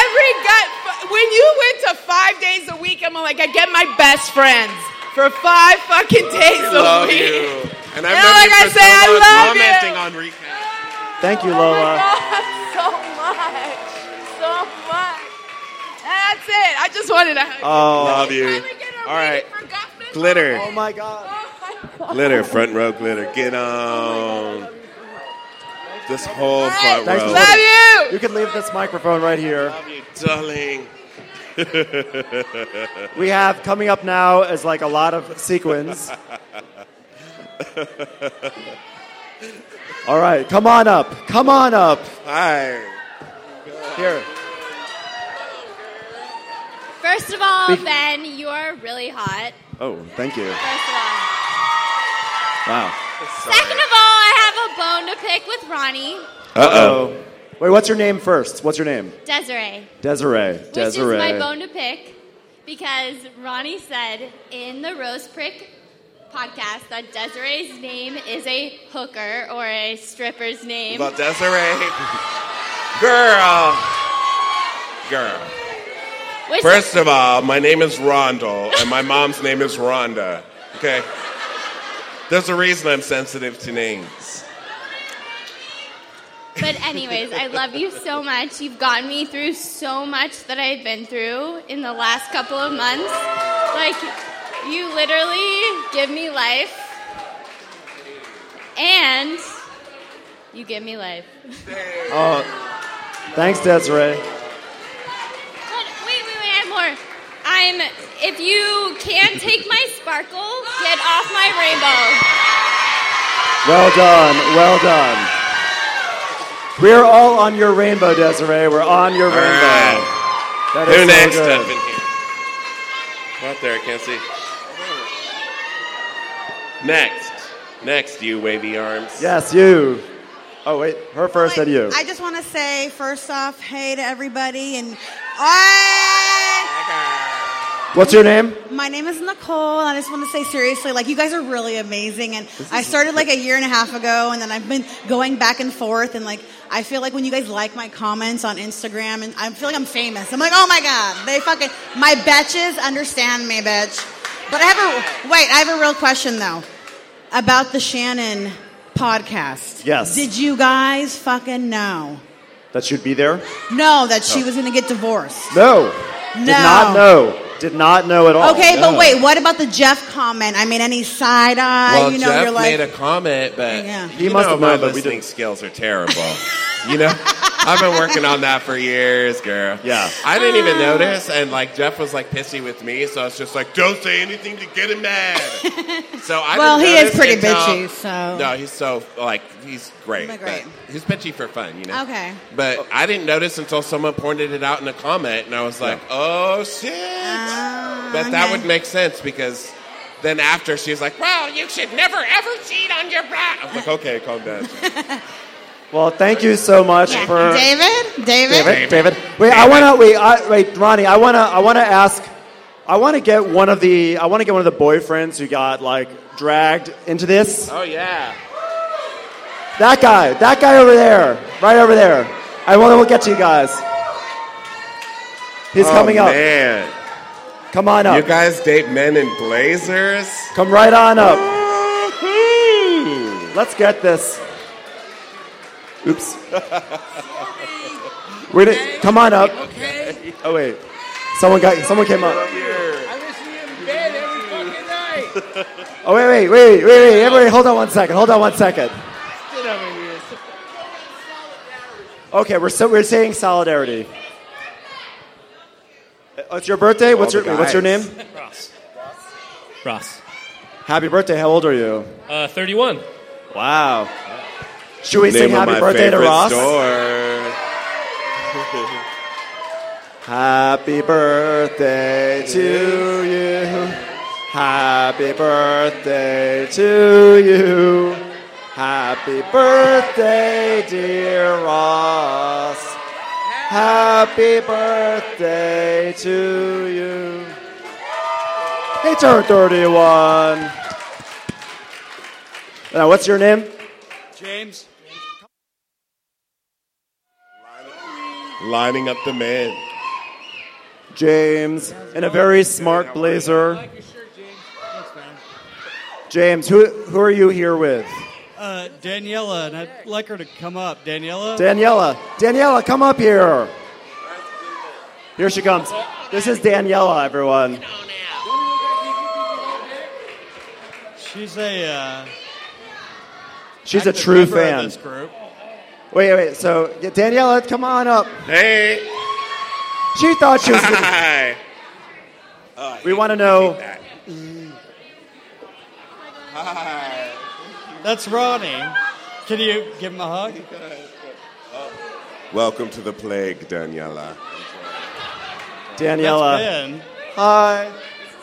When you went to 5 days a week, I'm like, I get my best friends for 5 fucking days We a love week. you. And I've And known like you I for say, so I long love you. commenting on recaps. Thank you, Oh Lola. my God, so much. So much. That's it. I just wanted to hug you. Love you. Finally get a All right. rating for Guffman. Glitter. Oh my God. Oh my God. Glitter, front row glitter. Get on. This whole front Thanks row. for Love you. You can leave this microphone right here. Love you, darling. We have coming up now is like a lot of sequins. All right, come on up. Come on up. Hi. Here. First of all, Ben, you're really hot. Oh, thank you. First of all. Wow. Second of all, I have a bone to pick with Ronnie. Uh-oh. Wait, what's your name first? What's your name? Desiree. Desiree. Which Desiree. is my bone to pick because Ronnie said in the Rose Prick podcast that Desiree's name is a hooker or a stripper's name. About Desiree. Girl. Which First of all, my name is Rondell, and my mom's name is Rhonda. Okay? There's a reason I'm sensitive to names. But anyways, I love you so much. You've gotten me through so much that I've been through in the last couple of months. Like, you literally give me life. And you give me life. Oh, thanks, Desiree. if you can't take my sparkle, get off my rainbow. Well done. Well done. We're all on your rainbow, Desiree. We're on your rainbow. right. That is Who so next good. up in here? Out there, I can't see. Next, you wavy arms. Yes, you. Oh, wait. Her first, then you. I just want to say, first off, hey to everybody. And What's your name? my name is Nicole, and I just want to say seriously, like, you guys are really amazing. And I started like a year and a half ago, and then I've been going back and forth. And like, I feel like when you guys like my comments on Instagram, and I feel like I'm famous. I'm like, oh my God, my betches understand me, bitch. But I have a real question though about the Shannon podcast. Yes. Did you guys fucking know? That should be there? No, that she was going to get divorced. No. No. Did not know. Did not know at all. Okay, but wait, what about the Jeff comment? I mean, any side eye? Well, you know, Jeff you're like, made a comment, but Yeah. He must have my known, but we listening didn't. skills are terrible. You know, I've been working on that for years, girl. Yeah. I didn't even notice, and like Jeff was like pissy with me, so it's just like, don't say anything to get him mad. So I Well, didn't he is notice pretty until- bitchy, so- no, he's so like he's great. But great. But he's bitchy for fun, you know. Okay. But I didn't notice until someone pointed it out in a comment, and I was like, oh shit. But that would make sense because then after she's like, well, you should never ever cheat on your bra. I was like, okay, calm down. Well, thank you so much for David. Wait, wait, Ronnie. I want to get one of the boyfriends who got like dragged into this. Oh yeah. That guy over there, right over there. We'll get to you guys. He's coming up. Man. Come on up. You guys date men in blazers? Come right on up. Woo-hoo. Let's get this. Oops. Come on up. Okay. Oh wait, someone came up. I was in bed every fucking night. Oh wait. Everybody, hold on one second. Sit over here. Okay, we're saying solidarity. It's your birthday. What's your name? Ross. Happy birthday. How old are you? 31. Wow. Should we sing Name of happy my birthday to favorite Ross? store. Happy birthday to you. Happy birthday to you. Happy birthday, dear Ross. Happy birthday to you. He turned 31. Now, what's your name? James. Lining up the men. James, in a very smart blazer. Like your shirt, James. Thanks, man. James, who are you here with? Daniela, and I'd like her to come up. Daniela? Daniela, come up here. Here she comes. This is Daniela, everyone. She's a She's a active true member of fan. this group. Wait. So, Daniela, come on up. Hey. She thought she was. Hi. We want to know. Hi. That's Ronnie. Can you give him a hug? Welcome to the plague, Daniela. Daniela. That's Ben. Hi.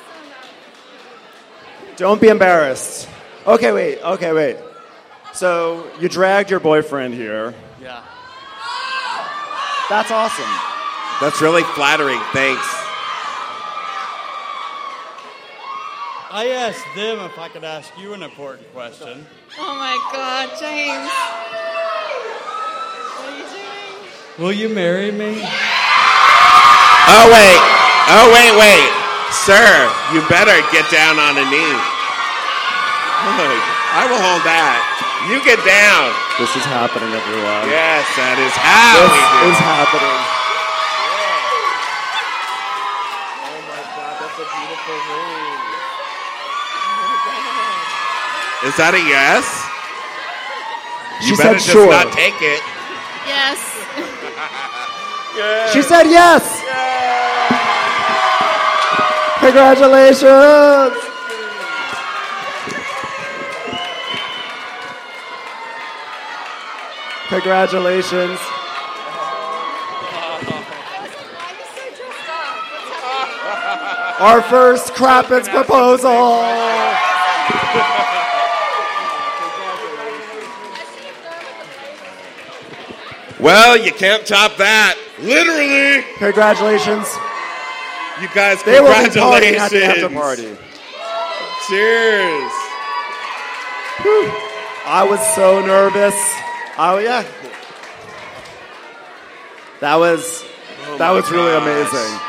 Don't be embarrassed. Okay, wait. So, you dragged your boyfriend here. Yeah. That's awesome. That's really flattering. Thanks. I asked them if I could ask you an important question. Oh my God, James. What are you doing? Will you marry me? Oh, wait. Sir, you better get down on a knee. I will hold that. You get down. This is happening, everyone. Yes, that is how This we do. is happening. Oh my God, that's a beautiful ring. Is that a yes? She You better said just sure. not take it. Yes. She said yes. Congratulations! Congratulations. Our first Crappens proposal. Well, you can't top that. Literally. Congratulations. You guys, They will be congratulations. partying at the after party. Cheers. I was so nervous. Yeah. That was really amazing.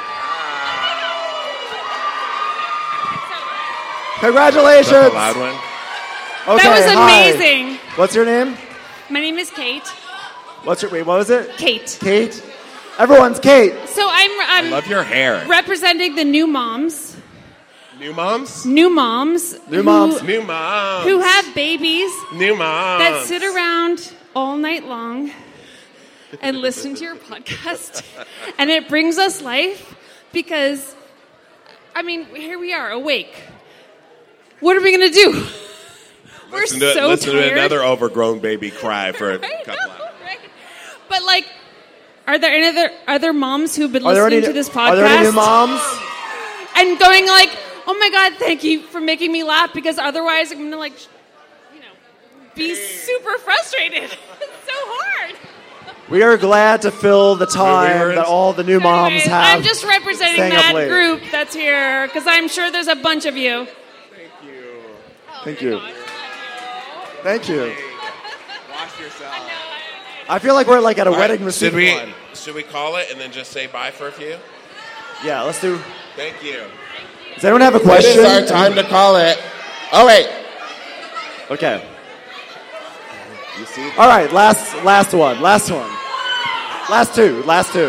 Congratulations. Is that the loud one? Okay, That was hi. amazing. What's your name? My name is Kate. What was it? Kate. Kate? Everyone's Kate. So I'm Love your hair. representing the new moms. New moms? New moms. New moms. New moms. Who have babies New moms. that sit around all night long and listen to your podcast. And it brings us life because, I mean, here we are, awake. What are we going to do? We're Listen so to tired. another overgrown baby cry for a couple hours. Right? But, like, are there any other moms who've been Are there listening any- to this podcast? Are there any new moms? And going like, oh my God, thank you for making me laugh because otherwise I'm going to like, be super frustrated. It's so hard. We are glad to fill the time were- that all the new moms Anyways, have. I'm just representing staying up that late. group that's here because I'm sure there's a bunch of you. Thank you. Thank you. Wash yourself. I feel like we're like at a wedding Should receiving line. should we call it and then just say bye for a few? Yeah, let's do. Thank you. Does anyone have a It question? is our time to call it. Oh wait. Okay. You see? All right, last one. Last two.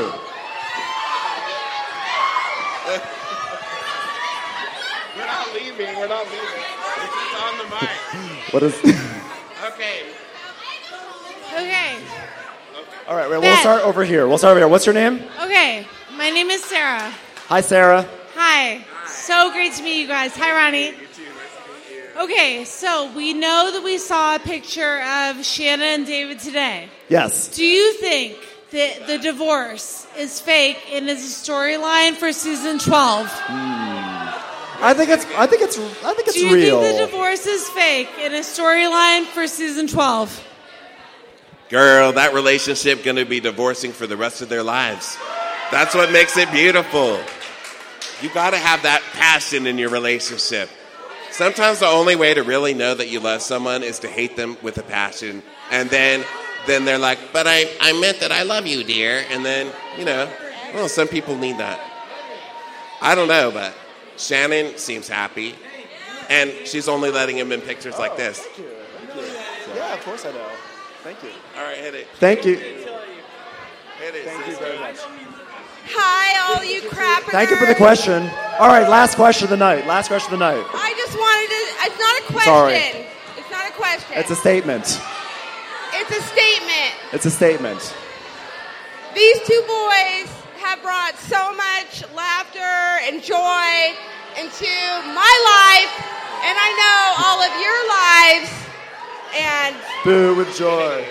We're not leaving. This is on the mic. What is? Okay. Okay. All right, we'll Ben. start over here. What's your name? Okay. My name is Sarah. Hi, Sarah. Hi. So great to meet you guys. Hi, Ronnie. Okay, so we know that we saw a picture of Shanna and David today. Yes. Do you think that the divorce is fake and is a storyline for season 12? I think it's Do you real. think the divorce is fake and a storyline for season 12? Girl, that relationship going to be divorcing for the rest of their lives. That's what makes it beautiful. You got to have that passion in your relationship. Sometimes the only way to really know that you love someone is to hate them with a passion. And then they're like, but I meant that I love you, dear. And then, well, some people need that. I don't know, but Shannon seems happy. And she's only letting him in pictures like this. Thank you. Yeah, of course I know. Thank you. All right, hit it. Thank you. Hit it. Thank you very much. Hi, all you crappers. Thank you for the question. All right, last question of the night. I just wanted to. It's not a question. Sorry. It's not a question. It's a statement. It's a statement. It's a statement. These two boys have brought so much laughter and joy into my life, and I know all of your lives. And Boo with joy.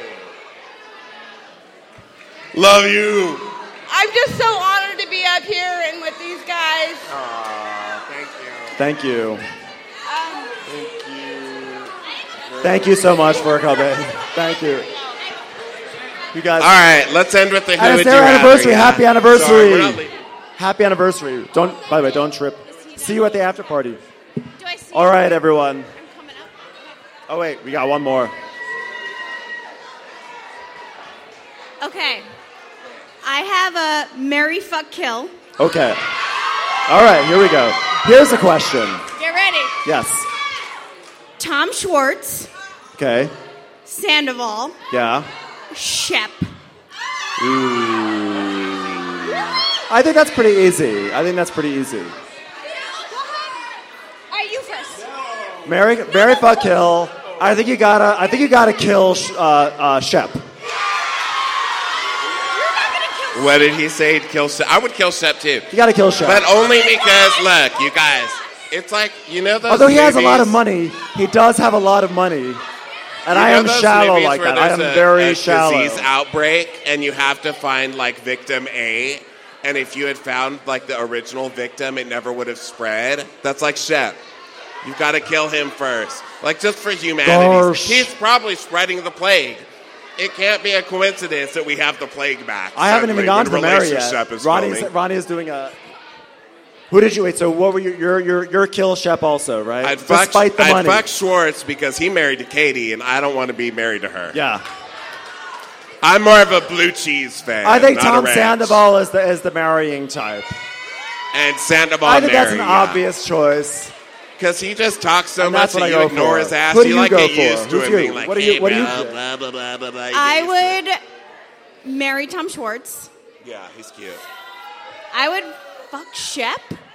Love you. I'm just so honored to be up here and with these guys. Thank you. Thank you so much for coming. Thank you. You guys. All right, let's end with the who And would it's you their rather. anniversary. Yeah. Happy anniversary. Sorry, we're not leaving. Happy anniversary. By the way, don't trip. See you at the after party. Do I see All right, everyone. I'm coming up. Oh, wait, we got one more. Okay. I have a marry, fuck, kill. Okay. All right, here we go. Here's a question. Get ready. Yes. Tom Schwartz, Okay. Sandoval, Yeah. Shep. I think that's pretty easy. All right, you first. Mary, fuck, kill. I think you gotta kill Shep. What did he say? He'd kill Shep. I would kill Shep too. You gotta kill Shep. But only because, look, you guys, it's like, you know those Although he has a lot of movies- money, he does have a lot of money. And You I know am those shallow movies like where that. I am there's very a shallow. disease outbreak, and you have to find like victim A, and if you had found like the original victim, it never would have spread. That's like Shep. You've got to kill him first, like just for humanity. Gosh. He's probably spreading the plague. It can't be a coincidence that we have the plague back. I haven't even suddenly gone to when the mayor yet. Relationship is filming. Ronnie is doing a. Who did you wait? So what were your kill Shep also, right? I'd fuck Despite the money. Schwartz because he married to Katie, and I don't want to be married to her. Yeah. I'm more of a blue cheese fan. I think not Tom a ranch. Sandoval is the marrying type. And Sandoval. I think that's an Mary, obvious choice. Because he just talks so And much that's what that I you go ignore for. his ass. Who do you you like go get for? used to Who's him you? being like, What do you- hey, what do you blah, get? blah, blah, blah, blah, blah. You get I used to it. would marry Tom Schwartz. Yeah, he's cute. I would fuck Shep.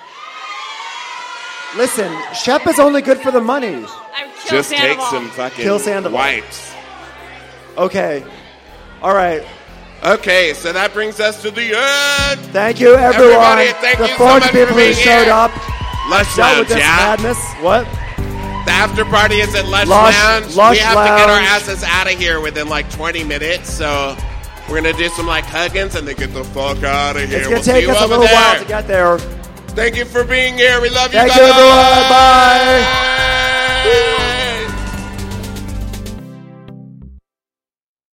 Listen, Shep is only good for the money. Just take some fucking Kill Sandoval. wipes. Okay. All right. Okay, so that brings us to the end. Thank you, everyone. Everybody, thank the you so 400 much people for who being showed here. up. Lush Dealt with Lounge, this yeah? madness. What? The after party is at Lush Lush Lounge. We have to get our Lounge. asses out of here within like 20 minutes, so we're going to do some like huggins and then get the fuck out of here. It's going We'll to take see you us a over little there. while to get there. Thank you for being here. We love you Thank guys. you, everyone. Bye.